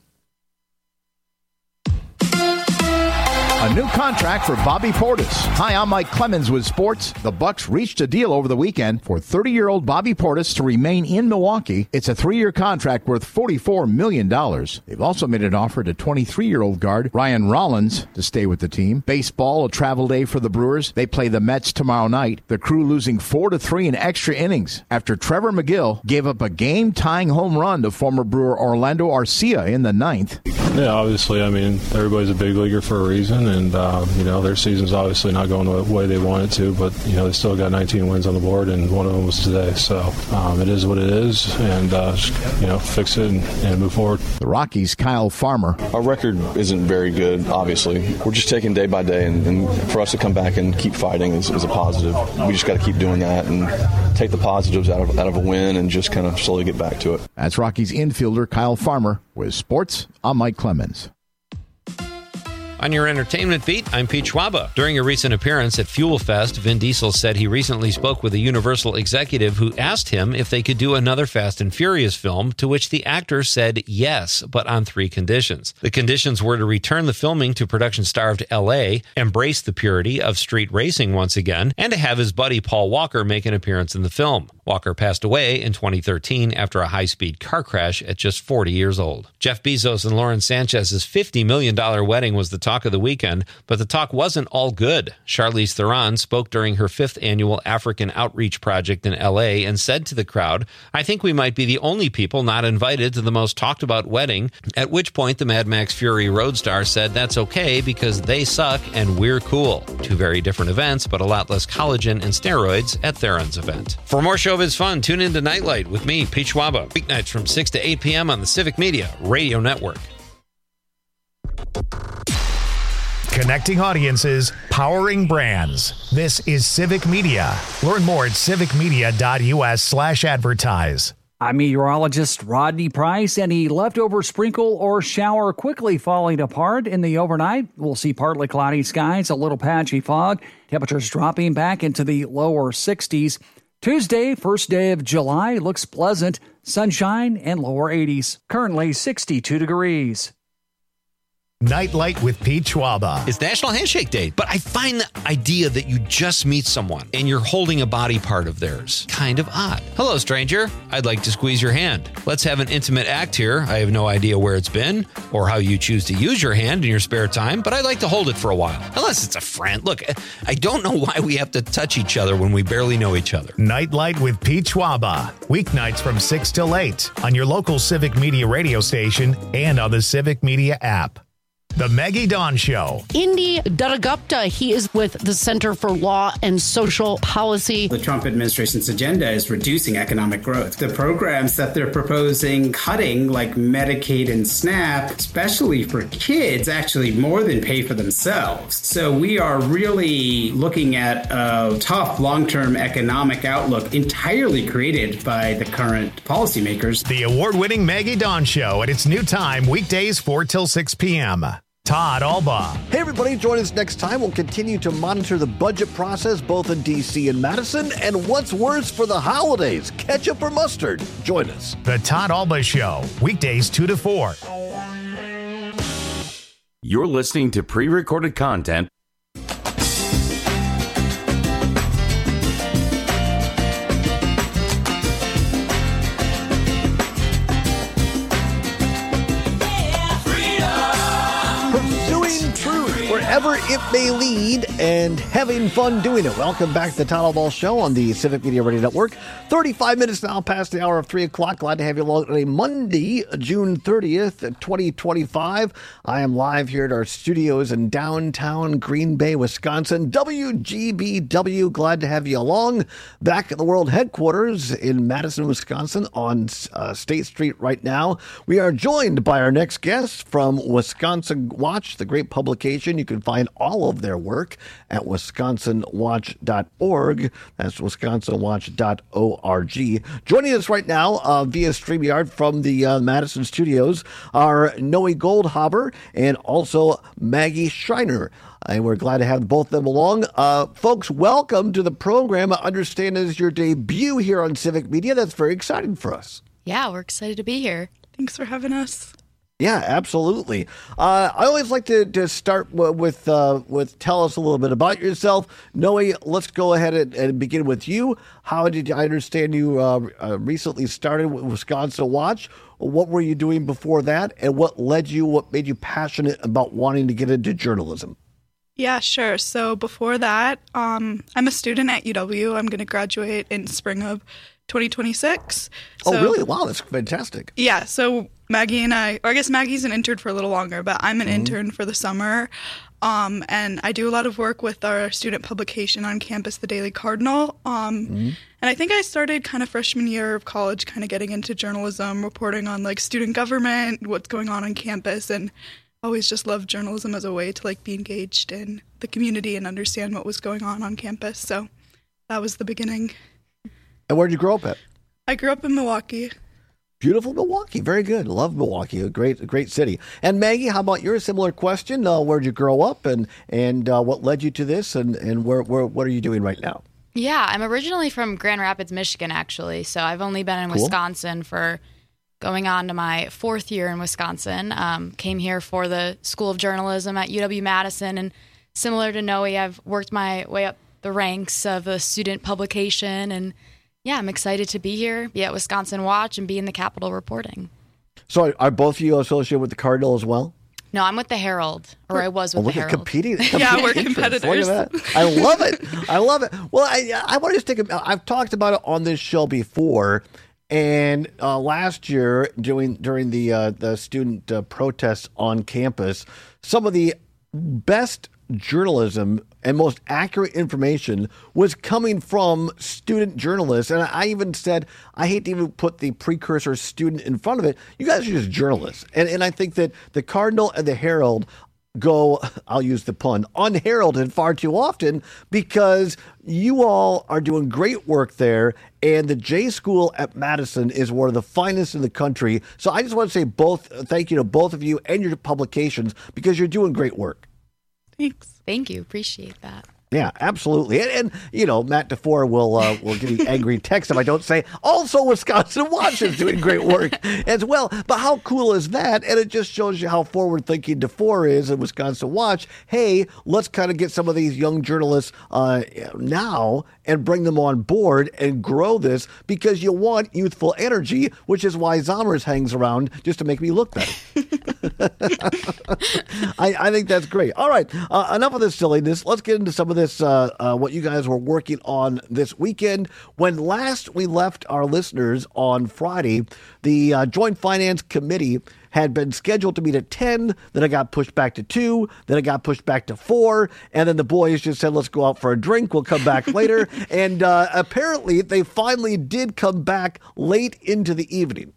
A new contract for Bobby Portis. Hi, I'm Mike Clemens with sports. The Bucks reached a deal over the weekend for thirty-year-old Bobby Portis to remain in Milwaukee. It's a three-year contract worth forty-four million dollars. They've also made an offer to twenty-three-year-old guard Ryan Rollins to stay with the team. Baseball, a travel day for the Brewers. They play the Mets tomorrow night. The Crew losing four to three in extra innings after Trevor McGill gave up a game-tying home run to former Brewer Orlando Arcia in the ninth. Yeah, obviously, I mean, everybody's a big leaguer for a reason, and, uh, you know, their season's obviously not going the way they want it to, but, you know, they still got nineteen wins on the board, and one of them was today. So um, it is what it is, and, uh, just, you know, fix it and, and move forward. The Rockies' Kyle Farmer. Our record isn't very good, obviously. We're just taking day by day, and, and for us to come back and keep fighting is, is a positive. We just got to keep doing that and take the positives out of, out of a win and just kind of slowly get back to it. That's Rockies infielder Kyle Farmer. With sports, I'm Mike Clemens. On your entertainment beat, I'm Pete Schwaba. During a recent appearance at Fuel Fest, Vin Diesel said he recently spoke with a Universal executive who asked him if they could do another Fast and Furious film, to which the actor said yes, but on three conditions. The conditions were to return the filming to production-starved L A, embrace the purity of street racing once again, and to have his buddy Paul Walker make an appearance in the film. Walker passed away in twenty thirteen after a high-speed car crash at just forty years old. Jeff Bezos and Lauren Sanchez's fifty million dollars wedding was the talk of the weekend, but the talk wasn't all good. Charlize Theron spoke during her fifth annual African Outreach Project in L A and said to the crowd, "I think we might be the only people not invited to the most talked about wedding," at which point the Mad Max Fury road star said that's okay because they suck and we're cool. Two very different events, but a lot less collagen and steroids at Theron's event. For more showbiz fun, tune in to Nightlight with me, Pete Schwaba, weeknights from six to eight p.m. on the Civic Media Radio Network. Connecting audiences, powering brands. This is Civic Media. Learn more at civicmedia.us slash advertise. I'm meteorologist Rodney Price. Any leftover sprinkle or shower quickly falling apart in the overnight. We'll see partly cloudy skies, a little patchy fog. Temperatures dropping back into the lower sixties. Tuesday, first day of July, looks pleasant. Sunshine and lower eighties. Currently sixty-two degrees. Nightlight with Pete Schwaba. It's National Handshake Day, but I find the idea that you just meet someone and you're holding a body part of theirs kind of odd. Hello, stranger. I'd like to squeeze your hand. Let's have an intimate act here. I have no idea where it's been or how you choose to use your hand in your spare time, but I'd like to hold it for a while. Unless it's a friend. Look, I don't know why we have to touch each other when we barely know each other. Nightlight with Pete Schwaba. Weeknights from six till eight on your local Civic Media radio station and on the Civic Media app. The Maggie Dawn Show. Indy Dattagupta, he is with the Center for Law and Social Policy. The Trump administration's agenda is reducing economic growth. The programs that they're proposing cutting, like Medicaid and SNAP, especially for kids, actually more than pay for themselves. So we are really looking at a tough long-term economic outlook entirely created by the current policymakers. The award-winning Maggie Dawn Show at its new time, weekdays four till six p.m. Todd Alba. Hey, everybody, join us next time. We'll continue to monitor the budget process both in D C and Madison. And what's worse for the holidays, ketchup or mustard? Join us. The Todd Alba Show, weekdays two to four. You're listening to pre-recorded content. Wherever it may lead, and having fun doing it. Welcome back to the Todd Alba Show on the Civic Media Radio Network. thirty-five minutes now past the hour of three o'clock. Glad to have you along on a Monday, June thirtieth, twenty twenty-five. I am live here at our studios in downtown Green Bay, Wisconsin. W G B W, glad to have you along. Back at the world headquarters in Madison, Wisconsin on uh, State Street right now. We are joined by our next guest from Wisconsin Watch, the great publication. You can find all of their work at wisconsin watch dot org. That's wisconsin watch dot org. Joining us right now uh, via StreamYard from the uh, Madison studios are Noe Goldhaber and also Maggie Schreiner. And we're glad to have both of them along. Uh, folks, welcome to the program. I understand it is your debut here on Civic Media. That's very exciting for us. Yeah, we're excited to be here. Thanks for having us. Yeah, absolutely. Uh, I always like to, to start w- with uh, with tell us a little bit about yourself. Noe, let's go ahead and, and begin with you. How did you, I understand you uh, uh, recently started with Wisconsin Watch? What were you doing before that, and what led you? What made you passionate about wanting to get into journalism? Yeah, sure. So before that, um, I'm a student at U W. I'm going to graduate in spring of twenty twenty-six. So, oh, really? Wow, that's fantastic. Yeah. So Maggie and I, or I guess Maggie's an intern for a little longer, but I'm an mm-hmm. intern for the summer. Um, and I do a lot of work with our student publication on campus, the Daily Cardinal. Um, mm-hmm. And I think I started kind of freshman year of college, kind of getting into journalism, reporting on like student government, what's going on on campus, and always just loved journalism as a way to like be engaged in the community and understand what was going on on campus. So that was the beginning. And where did you grow up at? I grew up in Milwaukee. Beautiful Milwaukee. Very good. Love Milwaukee. A great, a great city. And Maggie, how about your similar question? Uh, where did you grow up, and and uh, what led you to this, and and where, where what are you doing right now? Yeah, I'm originally from Grand Rapids, Michigan, actually. So I've only been in cool. Wisconsin for going on to my fourth year in Wisconsin. Um, came here for the School of Journalism at U W-Madison, and similar to Noe, I've worked my way up the ranks of a student publication, and yeah, I'm excited to be here, be at Wisconsin Watch, and be in the Capitol reporting. So are both of you associated with the Cardinal as well? No, I'm with the Herald, or I was with oh, the Herald. Competing, competing yeah, we're competitors. Look at that. I love it. I love it. Well, I, I want to just take a, I've talked about it on this show before, and uh, last year during during the uh, the student uh, protests on campus, some of the best journalism and most accurate information was coming from student journalists. And I even said, I hate to even put the precursor student in front of it. You guys are just journalists. And and I think that the Cardinal and the Herald go, I'll use the pun, unheralded far too often, because you all are doing great work there. And the J School at Madison is one of the finest in the country. So I just want to say both, thank you to both of you and your publications, because you're doing great work. Thanks. Thank you. Appreciate that. Yeah, absolutely. And, and you know, Matt DeFore will uh, will give you angry text if I don't say, also Wisconsin Watch is doing great work as well. But how cool is that? And it just shows you how forward-thinking DeFore is in Wisconsin Watch. Hey, let's kind of get some of these young journalists uh, now and bring them on board and grow this, because you want youthful energy, which is why Zommers hangs around, just to make me look better. I, I think that's great. All right, uh, enough of this silliness. Let's get into some of this, uh, uh, what you guys were working on this weekend. When last we left our listeners on Friday, the uh, Joint Finance Committee had been scheduled to meet at ten, then it got pushed back to two, then it got pushed back to four, and then the boys just said, let's go out for a drink, we'll come back later. And uh, apparently they finally did come back late into the evening.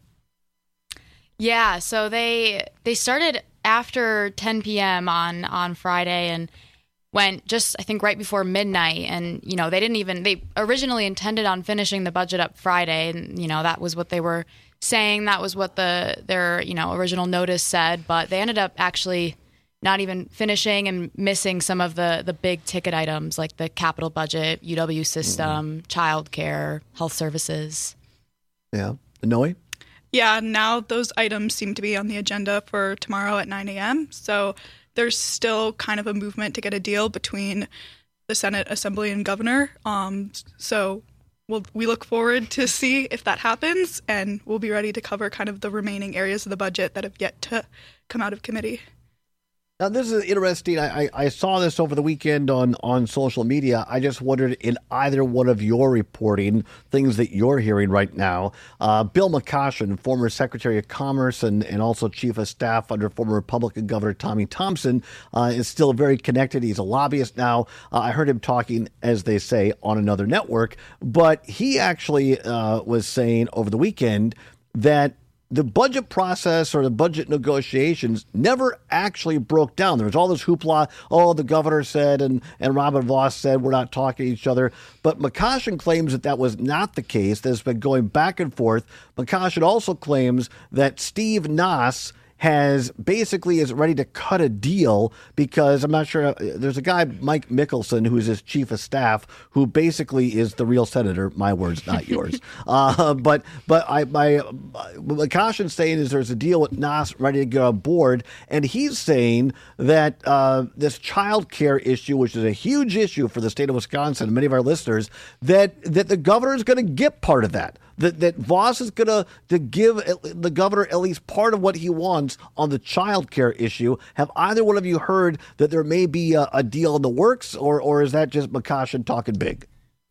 Yeah, so they they started after ten p.m. on, on Friday and went just, I think, right before midnight. And, you know, they didn't even, they originally intended on finishing the budget up Friday. And, you know, that was what they were saying. That was what the their, you know, original notice said. But they ended up actually not even finishing and missing some of the, the big ticket items like the capital budget, U W system, mm-hmm. childcare, health services. Yeah. Noe? Yeah, now those items seem to be on the agenda for tomorrow at nine a.m. So there's still kind of a movement to get a deal between the Senate, Assembly, and Governor. Um, so we'll, we look forward to see if that happens, and we'll be ready to cover kind of the remaining areas of the budget that have yet to come out of committee. Now, this is interesting. I, I, I saw this over the weekend on, on social media. I just wondered, in either one of your reporting, things that you're hearing right now, uh, Bill McCoshen, former Secretary of Commerce and, and also Chief of Staff under former Republican Governor Tommy Thompson, uh, is still very connected. He's a lobbyist now. Uh, I heard him talking, as they say, on another network. But he actually uh, was saying over the weekend that the budget process or the budget negotiations never actually broke down. There was all this hoopla. Oh, the governor said and, and Robin Vos said we're not talking to each other. But McCoshen claims that that was not the case. There's been going back and forth. McCoshen also claims that Steve Nass has basically is ready to cut a deal because I'm not sure. There's a guy, Mike Mickelson, who's his chief of staff, who basically is the real senator. My words, not yours. uh, but but I my McCoshen's saying is there's a deal with Nass ready to get on board, and he's saying that uh, this child care issue, which is a huge issue for the state of Wisconsin and many of our listeners, that that the governor is going to get part of that. That that Vos is going to to give the governor at least part of what he wants on the child care issue. Have either one of you heard that there may be a, a deal in the works, or or is that just McCoshen talking big?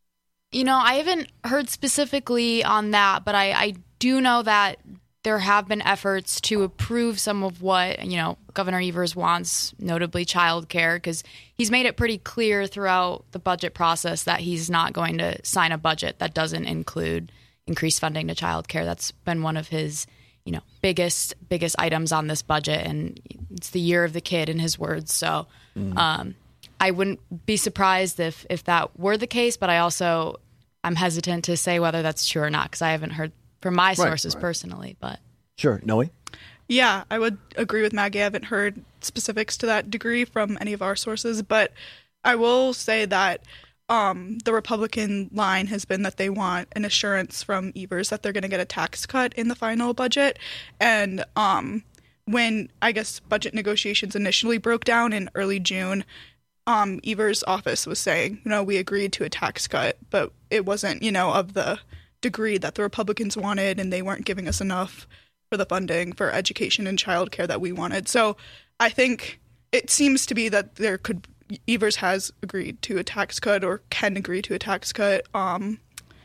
You know, I haven't heard specifically on that, but I, I do know that there have been efforts to approve some of what, you know, Governor Evers wants, notably child care, because he's made it pretty clear throughout the budget process that he's not going to sign a budget that doesn't include increased funding to child care. That's been one of his, you know, biggest, biggest items on this budget. And it's the year of the kid in his words. So mm. um, I wouldn't be surprised if, if that were the case, but I also, I'm hesitant to say whether that's true or not, because I haven't heard from my sources right, right. personally, but. Sure. Noe? Yeah, I would agree with Maggie. I haven't heard specifics to that degree from any of our sources, but I will say that Um, the Republican line has been that they want an assurance from Evers that they're going to get a tax cut in the final budget. And um, when, I guess, budget negotiations initially broke down in early June, um, Evers' office was saying, you know, we agreed to a tax cut, but it wasn't, you know, of the degree that the Republicans wanted, and they weren't giving us enough for the funding for education and childcare that we wanted. So I think it seems to be that there could Evers has agreed to a tax cut or can agree to a tax cut, um,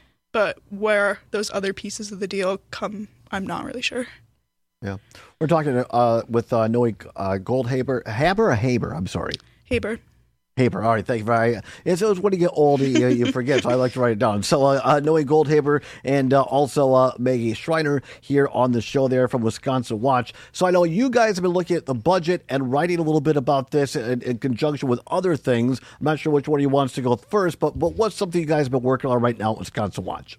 but where those other pieces of the deal come, I'm not really sure. Yeah, we're talking uh, with uh, Noe uh, Goldhaber, Haber or Haber? I'm sorry, Haber. Haber. All right, thank you very much. It's, it's when you get old, you, you forget, so I like to write it down. So uh, uh, Noe Goldhaber and uh, also uh, Maggie Schreiner here on the show there from Wisconsin Watch. So I know you guys have been looking at the budget and writing a little bit about this in, in conjunction with other things. I'm not sure which one of you wants to go first, but, but what's something you guys have been working on right now at Wisconsin Watch?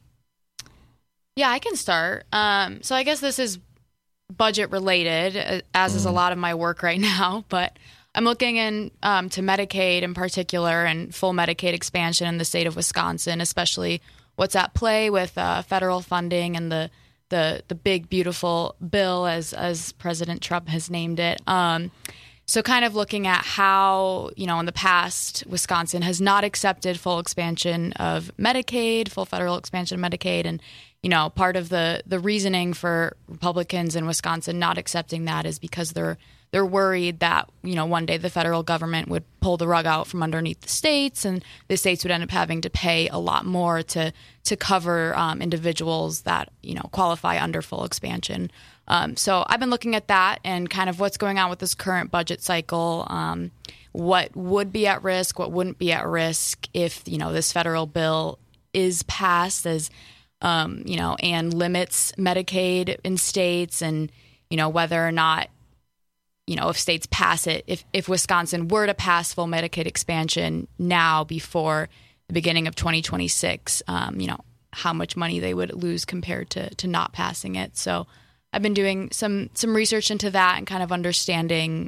Yeah, I can start. Um, so I guess this is budget related, as is a lot of my work right now, but I'm looking in um, to Medicaid in particular and full Medicaid expansion in the state of Wisconsin, especially what's at play with uh, federal funding and the the the big beautiful bill, as as President Trump has named it. Um, so kind of looking at how, you know, in the past, Wisconsin has not accepted full expansion of Medicaid, full federal expansion of Medicaid. And, you know, part of the the reasoning for Republicans in Wisconsin not accepting that is because they're They're worried that, you know, one day the federal government would pull the rug out from underneath the states, and the states would end up having to pay a lot more to to cover um, individuals that, you know, qualify under full expansion. Um, so I've been looking at that and kind of what's going on with this current budget cycle, um, what would be at risk, what wouldn't be at risk if, you know, this federal bill is passed as, um, you know, and limits Medicaid in states, and, you know, whether or not, you know, if states pass it, if, if Wisconsin were to pass full Medicaid expansion now before the beginning of twenty twenty-six, um, you know, how much money they would lose compared to, to not passing it. So I've been doing some some research into that and kind of understanding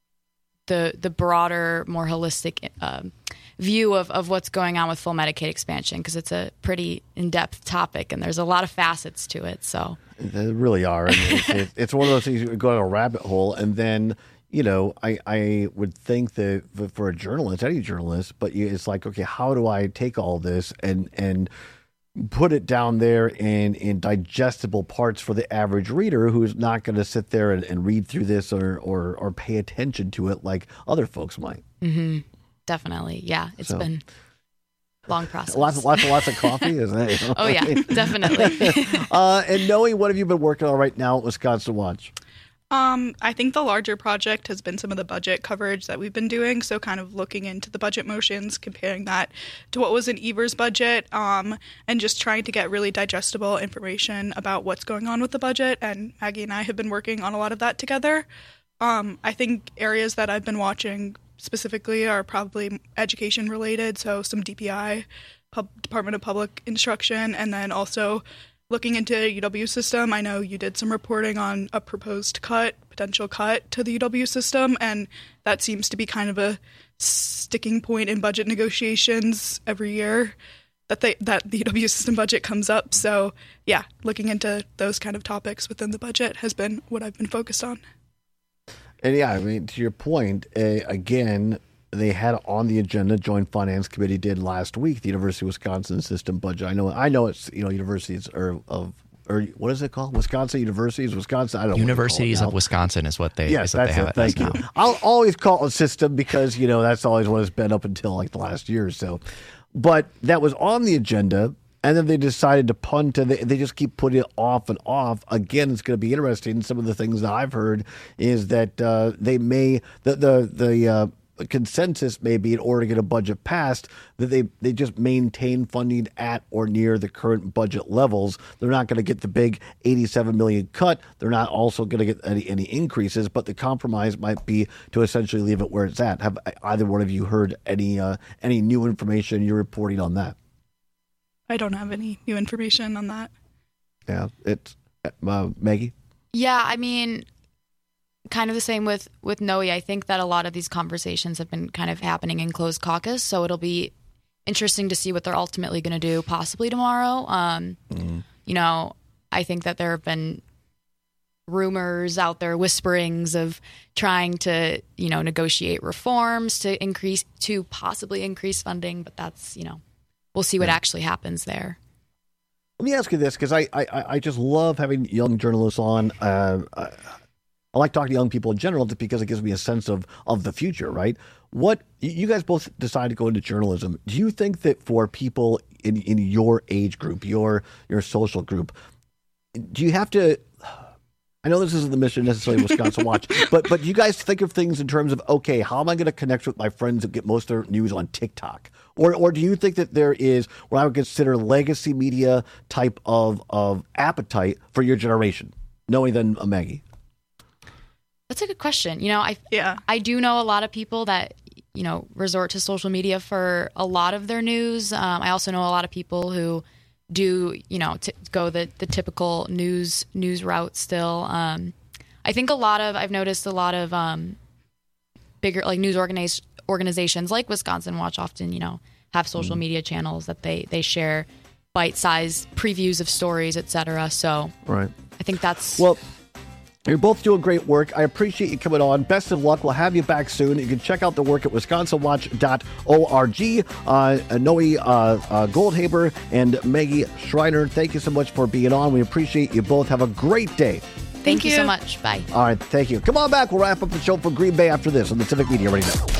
the the broader, more holistic uh, view of, of what's going on with full Medicaid expansion, because it's a pretty in-depth topic and there's a lot of facets to it. So they really are. I mean, it's, it's one of those things you go down a rabbit hole, and then, you know, I, I would think that for a journalist, any journalist, but you, it's like, okay, how do I take all this and and put it down there in, in digestible parts for the average reader who's not going to sit there and, and read through this or, or, or pay attention to it like other folks might. Mm-hmm. Definitely. Yeah. It's so, been a long process. Lots, lots, lots of coffee, isn't it? You know? Oh, yeah, definitely. uh, and Noe, what have you been working on right now at Wisconsin Watch? Um, I think the larger project has been some of the budget coverage that we've been doing. So kind of looking into the budget motions, comparing that to what was in Evers' budget, um, and just trying to get really digestible information about what's going on with the budget. And Maggie and I have been working on a lot of that together. Um, I think areas that I've been watching specifically are probably education related. So some D P I, Pub- Department of Public Instruction, and then also looking into U W system. I know you did some reporting on a proposed cut, potential cut to the U W system, and that seems to be kind of a sticking point in budget negotiations every year that they that the U W system budget comes up. So yeah, looking into those kind of topics within the budget has been what I've been focused on. And yeah, I mean, to your point, uh, again, they had on the agenda, Joint Finance Committee did last week, the University of Wisconsin system budget. I know I know it's, you know, universities are of, or what is it called? Wisconsin Universities, Wisconsin, I don't know. Universities of Wisconsin is what they, yes, is what that's they have it. it Thank you. now. I'll always call it a system because, you know, that's always what it's been up until like the last year or so. But that was on the agenda, and then they decided to punt, and they, they just keep putting it off and off. Again, it's going to be interesting. Some of the things that I've heard is that uh, they may, the, the, the, uh, consensus may be, in order to get a budget passed, that they, they just maintain funding at or near the current budget levels. They're not going to get the big eighty-seven million dollars cut. They're not also going to get any, any increases, but the compromise might be to essentially leave it where it's at. Have either one of you heard any uh, any new information you're reporting on that? I don't have any new information on that. Yeah, it's uh, Maggie? Yeah, I mean, kind of the same with, with Noe. I think that a lot of these conversations have been kind of happening in closed caucus, so it'll be interesting to see what they're ultimately going to do possibly tomorrow. Um, mm. You know, I think that there have been rumors out there, whisperings of trying to, you know, negotiate reforms to increase, to possibly increase funding, but that's, you know, we'll see what yeah. actually happens there. Let me ask you this, because I, I, I just love having young journalists on. Uh, I, I like talking to young people in general just because it gives me a sense of, of the future, right? What you guys both decided to go into journalism. Do you think that for people in, in your age group, your your social group, do you have to, I know this isn't the mission necessarily of Wisconsin Watch, but but you guys think of things in terms of, okay, how am I going to connect with my friends and get most of their news on TikTok? Or or do you think that there is what I would consider legacy media type of, of appetite for your generation, knowing then uh, Maggie? That's a good question. You know, I yeah. I do know a lot of people that, you know, resort to social media for a lot of their news. Um, I also know a lot of people who do, you know, t- go the, the typical news news route still. Um, I think a lot of, I've noticed a lot of um, bigger, like news organiz- organizations like Wisconsin Watch often, you know, have social mm. media channels that they, they share bite-sized previews of stories, et cetera. So right. I think that's... Well, you're both doing great work. I appreciate you coming on. Best of luck. We'll have you back soon. You can check out the work at wisconsin watch dot org. Uh, Noe uh, uh, Goldhaber and Maggie Schreiner, thank you so much for being on. We appreciate you both. Have a great day. Thank, thank you you so much. Bye. All right. Thank you. Come on back. We'll wrap up the show for Green Bay after this on the Civic Media Radio Network.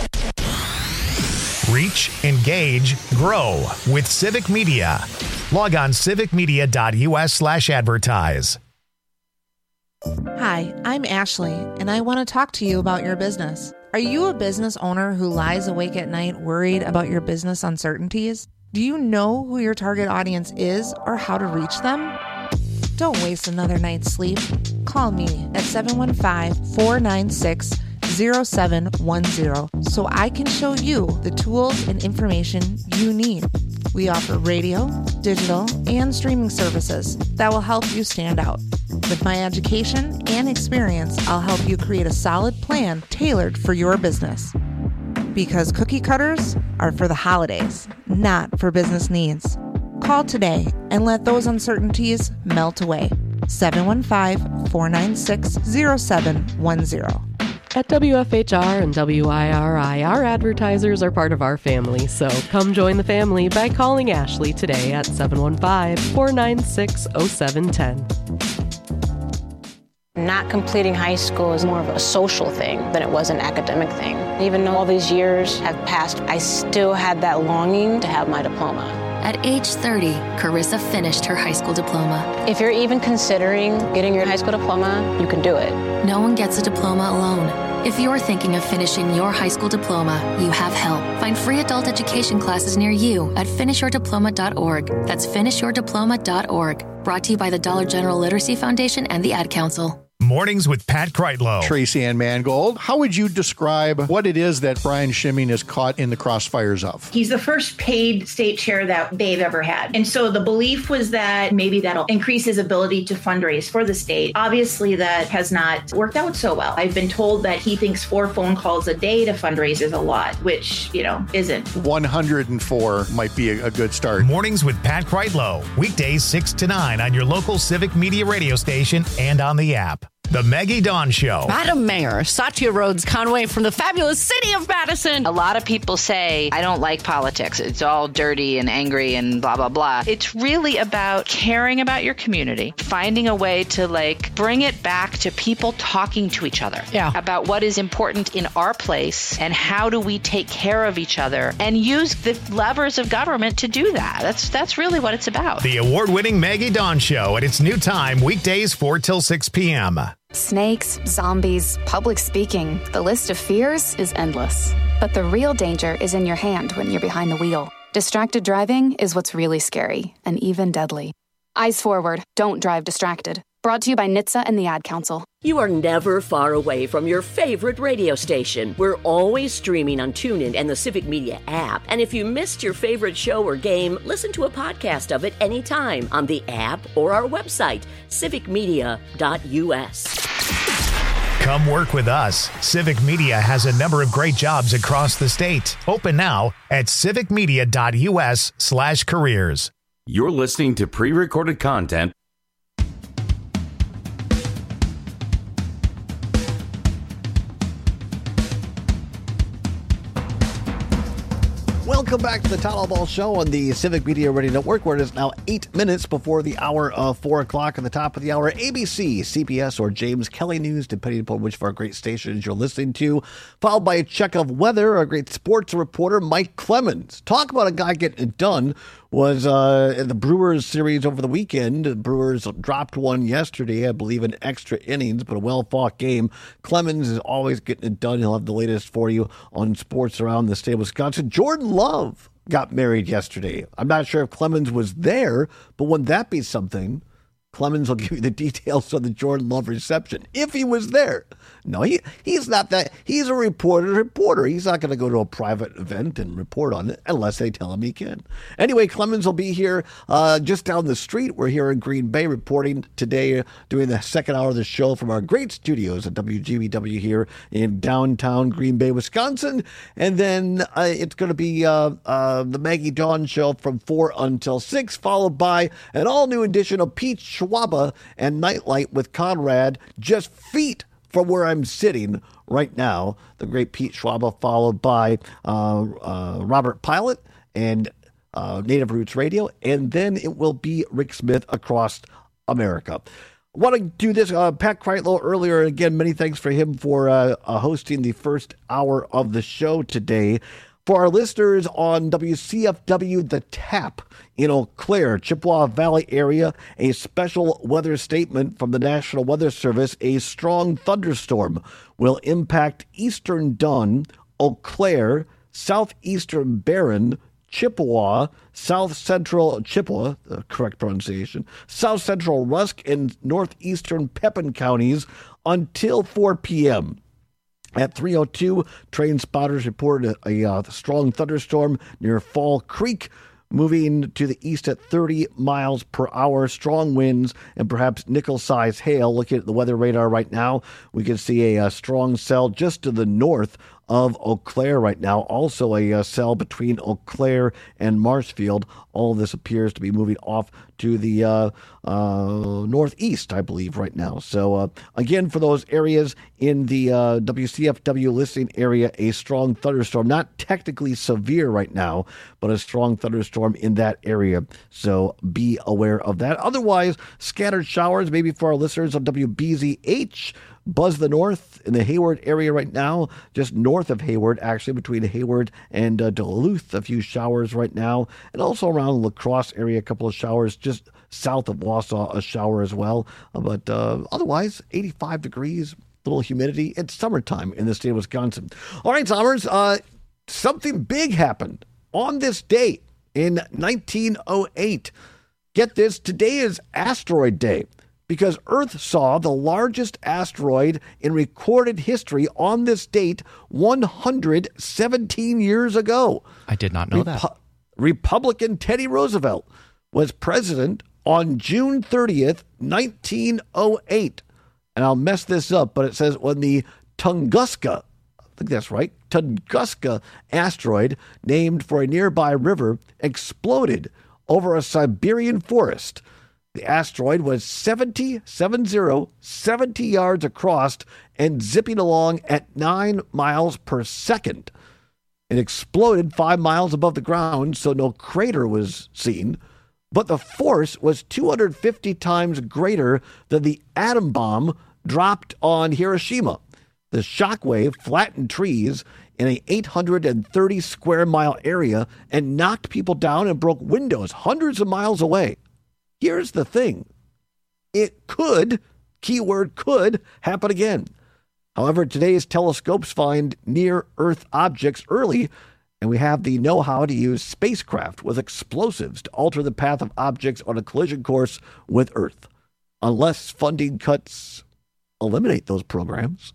Reach, engage, grow with Civic Media. Log on civic media dot u s slash advertise. Hi, I'm Ashley, and I want to talk to you about your business. Are you a business owner who lies awake at night worried about your business uncertainties? Do you know who your target audience is or how to reach them? Don't waste another night's sleep. Call me at seven one five, four nine six, zero seven one zero so I can show you the tools and information you need. We offer radio, digital, and streaming services that will help you stand out. With my education and experience, I'll help you create a solid plan tailored for your business. Because cookie cutters are for the holidays, not for business needs. Call today and let those uncertainties melt away. seven one five, four nine six, zero seven one zero. At W F H R and W I R I, our advertisers are part of our family, so come join the family by calling Ashley today at seven one five, four nine six, zero seven one zero. Not completing high school is more of a social thing than it was an academic thing. Even though all these years have passed, I still had that longing to have my diploma. At age thirty, Carissa finished her high school diploma. If you're even considering getting your high school diploma, you can do it. No one gets a diploma alone. If you're thinking of finishing your high school diploma, you have help. Find free adult education classes near you at finish your diploma dot org. That's finish your diploma dot org. Brought to you by the Dollar General Literacy Foundation and the Ad Council. Mornings with Pat Kreitlow. Tracy Ann Mangold, how would you describe what it is that Brian Schimming is caught in the crossfires of? He's the first paid state chair that they've ever had. And so the belief was that maybe that'll increase his ability to fundraise for the state. Obviously, that has not worked out so well. I've been told that he thinks four phone calls a day to fundraise is a lot, which, you know, isn't. one hundred four might be a, a good start. Mornings with Pat Kreitlow. Weekdays six to nine on your local Civic Media radio station and on the app. The Maggie Dawn Show. Madam Mayor, Satya Rhodes Conway from the fabulous city of Madison. A lot of people say, I don't like politics. It's all dirty and angry and blah, blah, blah. It's really about caring about your community, finding a way to like bring it back to people talking to each other yeah. about what is important in our place and how do we take care of each other and use the levers of government to do that. That's, that's really what it's about. The award-winning Maggie Dawn Show at its new time, weekdays four till six p.m. Snakes, zombies, public speaking. The list of fears is endless. But the real danger is in your hand when you're behind the wheel. Distracted driving is what's really scary and even deadly. Eyes forward. Don't drive distracted. Brought to you by N H T S A and the Ad Council. You are never far away from your favorite radio station. We're always streaming on TuneIn and the Civic Media app. And if you missed your favorite show or game, listen to a podcast of it anytime on the app or our website, civic media dot u s. Come work with us. Civic Media has a number of great jobs across the state. Open now at civic media dot u s slash careers. You're listening to pre-recorded content. Welcome back to the Town Ball Show on the Civic Media Radio Network, where it is now eight minutes before the hour of four o'clock. At the top of the hour, A B C, C B S, or James Kelly News, depending upon which of our great stations you're listening to. Followed by a check of weather, our great sports reporter, Mike Clemens. Talk about a guy getting it done. Was uh, in the Brewers series over the weekend. The Brewers dropped one yesterday, I believe, in extra innings, but a well-fought game. Clemens is always getting it done. He'll have the latest for you on sports around the state of Wisconsin. Jordan Love got married yesterday. I'm not sure if Clemens was there, but wouldn't that be something? Clemens will give you the details on the Jordan Love reception, if he was there. No, he he's not that. He's a reporter, reporter. He's not going to go to a private event and report on it unless they tell him he can. Anyway, Clemens will be here uh, just down the street. We're here in Green Bay reporting today, doing the second hour of the show from our great studios at W G B W here in downtown Green Bay, Wisconsin. And then uh, it's going to be uh, uh, the Maggie Dawn Show from four until six, followed by an all-new edition of Pete Schwaba and Nightlight with Conrad, just feet from where I'm sitting right now. The great Pete Schwaba, followed by uh, uh, Robert Pilot and uh, Native Roots Radio, and then it will be Rick Smith across America. I want to do this. Uh, Pat Kreitlow earlier, again, many thanks for him for uh, uh, hosting the first hour of the show today. For our listeners on W C F W The Tap in Eau Claire, Chippewa Valley area, a special weather statement from the National Weather Service. A strong thunderstorm will impact eastern Dunn, Eau Claire, southeastern Barron, Chippewa, south central Chippewa, uh, correct pronunciation, south central Rusk, and northeastern Pepin counties until four p.m. At three oh two, train spotters reported a, a uh, strong thunderstorm near Fall Creek, moving to the east at thirty miles per hour, strong winds, and perhaps nickel-sized hail. Looking at the weather radar right now, we can see a, a strong cell just to the north of Eau Claire right now. Also a, a cell between Eau Claire and Marshfield. All of this appears to be moving off to the uh, uh, northeast, I believe, right now. So, uh, again, for those areas in the uh, W C F W listening area, a strong thunderstorm. Not technically severe right now, but a strong thunderstorm in that area. So be aware of that. Otherwise, scattered showers, maybe for our listeners on W B Z H. Buzz the north in the Hayward area right now, just north of Hayward, actually, between Hayward and uh, Duluth, a few showers right now, and also around La Crosse area, a couple of showers, just south of Wausau, a shower as well. Uh, but uh, otherwise, eighty-five degrees, little humidity. It's summertime in the state of Wisconsin. All right, Sommers, uh, something big happened on this date in nineteen oh eight. Get this, today is Asteroid Day, because Earth saw the largest asteroid in recorded history on this date one hundred seventeen years ago. I did not know Repu- that. Republican Teddy Roosevelt was president on June thirtieth, nineteen oh eight. And I'll mess this up, but it says when the Tunguska, I think that's right, Tunguska asteroid, named for a nearby river, exploded over a Siberian forest. The asteroid was seventy, seven zero, seventy yards across and zipping along at nine miles per second. It exploded five miles above the ground, so no crater was seen, but the force was two hundred fifty times greater than the atom bomb dropped on Hiroshima. The shockwave flattened trees in an eight hundred thirty square mile area and knocked people down and broke windows hundreds of miles away. Here's the thing. It could, keyword could, happen again. However, today's telescopes find near-Earth objects early, and we have the know-how to use spacecraft with explosives to alter the path of objects on a collision course with Earth. Unless funding cuts eliminate those programs.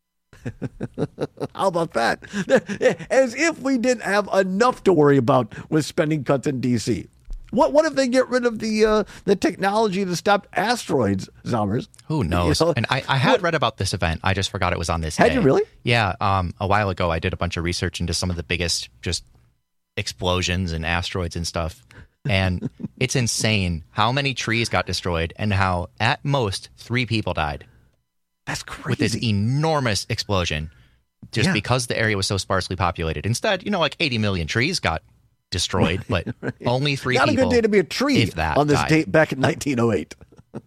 How about that? As if we didn't have enough to worry about with spending cuts in D C What what if they get rid of the uh, the technology to stop asteroids, Zommers? Who knows? You know? And I, I had read about this event. I just forgot it was on this Had day. you really? Yeah. Um, a while ago, I did a bunch of research into some of the biggest just explosions and asteroids and stuff. And it's insane how many trees got destroyed and how, at most, three people died. That's crazy. With this enormous explosion, just Yeah. because the area was so sparsely populated. Instead, you know, like eighty million trees got destroyed, but Right. only three Not people. a good day to be a tree if that, on this died. date back in nineteen oh eight.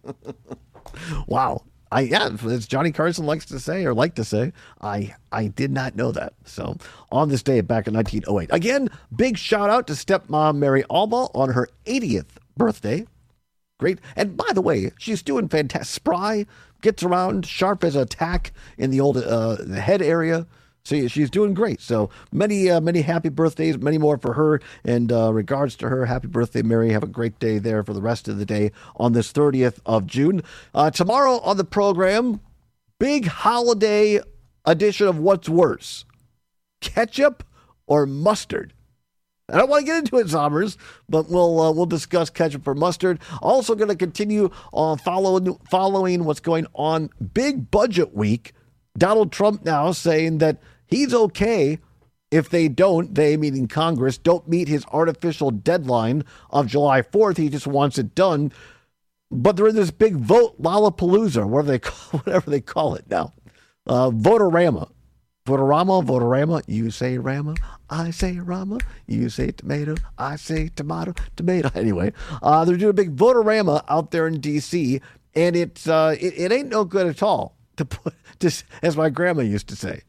Wow. I yeah, as Johnny Carson likes to say or like to say, I I did not know that. So on this day back in nineteen oh eight. Again, big shout out to stepmom Mary Alba on her eightieth birthday. Great. And by the way, she's doing fantastic. Spry, gets around, sharp as a tack in the old uh, the head area. So she's doing great. So many, uh, many happy birthdays, many more for her. And uh, regards to her, happy birthday, Mary. Have a great day there for the rest of the day on this thirtieth of June. Uh, tomorrow on the program, big holiday edition of What's Worse, ketchup or mustard? I don't want to get into it, Zommers, but we'll uh, we'll discuss ketchup or mustard. Also going to continue on following following what's going on. Big budget week. Donald Trump now saying that he's okay if they don't, they meaning Congress, don't meet his artificial deadline of July fourth. He just wants it done. But they're in this big vote Lollapalooza, whatever they call, whatever they call it now. Uh, Votorama. Votorama, Votorama, you say Rama, I say Rama, you say tomato, I say tomato, tomato. Anyway, uh, they're doing a big Votorama out there in D C, and it's uh, it, it ain't no good at all, to put, just as my grandma used to say.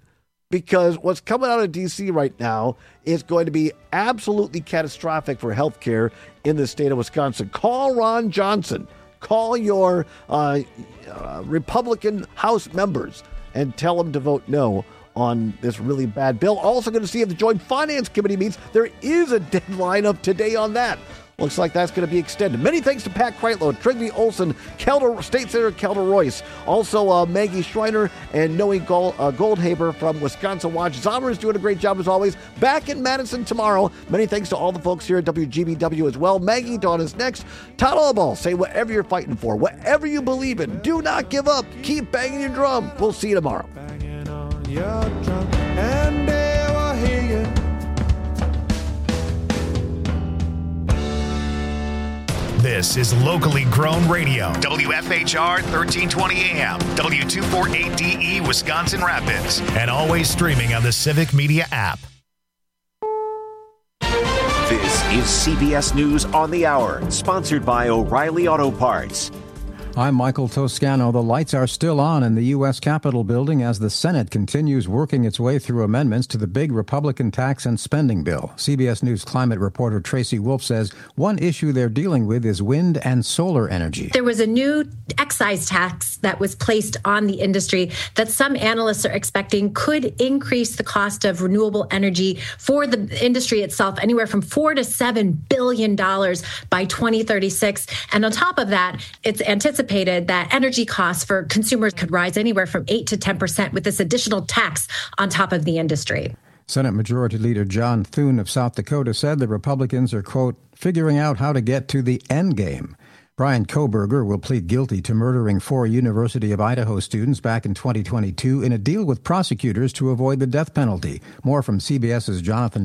because what's coming out of D C right now is going to be absolutely catastrophic for healthcare in the state of Wisconsin. Call Ron Johnson. Call your uh, uh, Republican House members and tell them to vote no on this really bad bill. Also going to see if the Joint Finance Committee meets. There is a deadline of today on that. Looks like that's going to be extended. Many thanks to Pat Kreitlow, Trygve Olson, Kelder, State Senator Kelder Royce, also uh, Maggie Schreiner and Noe Gold, uh, Goldhaber from Wisconsin Watch. Zomer is doing a great job as always. Back in Madison tomorrow. Many thanks to all the folks here at W G B W as well. Maggie Dawn is next. Todd Allball, say whatever you're fighting for, whatever you believe in, do not give up. Keep banging your drum. We'll see you tomorrow. This is locally grown radio. W F H R thirteen twenty A M, W two forty-eight D E, Wisconsin Rapids, and always streaming on the Civic Media app. This is C B S News on the Hour, sponsored by O'Reilly Auto Parts. I'm Michael Toscano. The lights are still on in the U S Capitol building as the Senate continues working its way through amendments to the big Republican tax and spending bill. C B S News climate reporter Tracy Wolf says one issue they're dealing with is wind and solar energy. There was a new excise tax that was placed on the industry that some analysts are expecting could increase the cost of renewable energy for the industry itself anywhere from four to seven billion dollars by twenty thirty-six. And on top of that, it's anticipated that energy costs for consumers could rise anywhere from eight to ten percent with this additional tax on top of the industry. Senate Majority Leader John Thune of South Dakota said the Republicans are, quote, figuring out how to get to the end game. Brian Kohberger will plead guilty to murdering four University of Idaho students back in twenty twenty-two in a deal with prosecutors to avoid the death penalty. More from CBS's Jonathan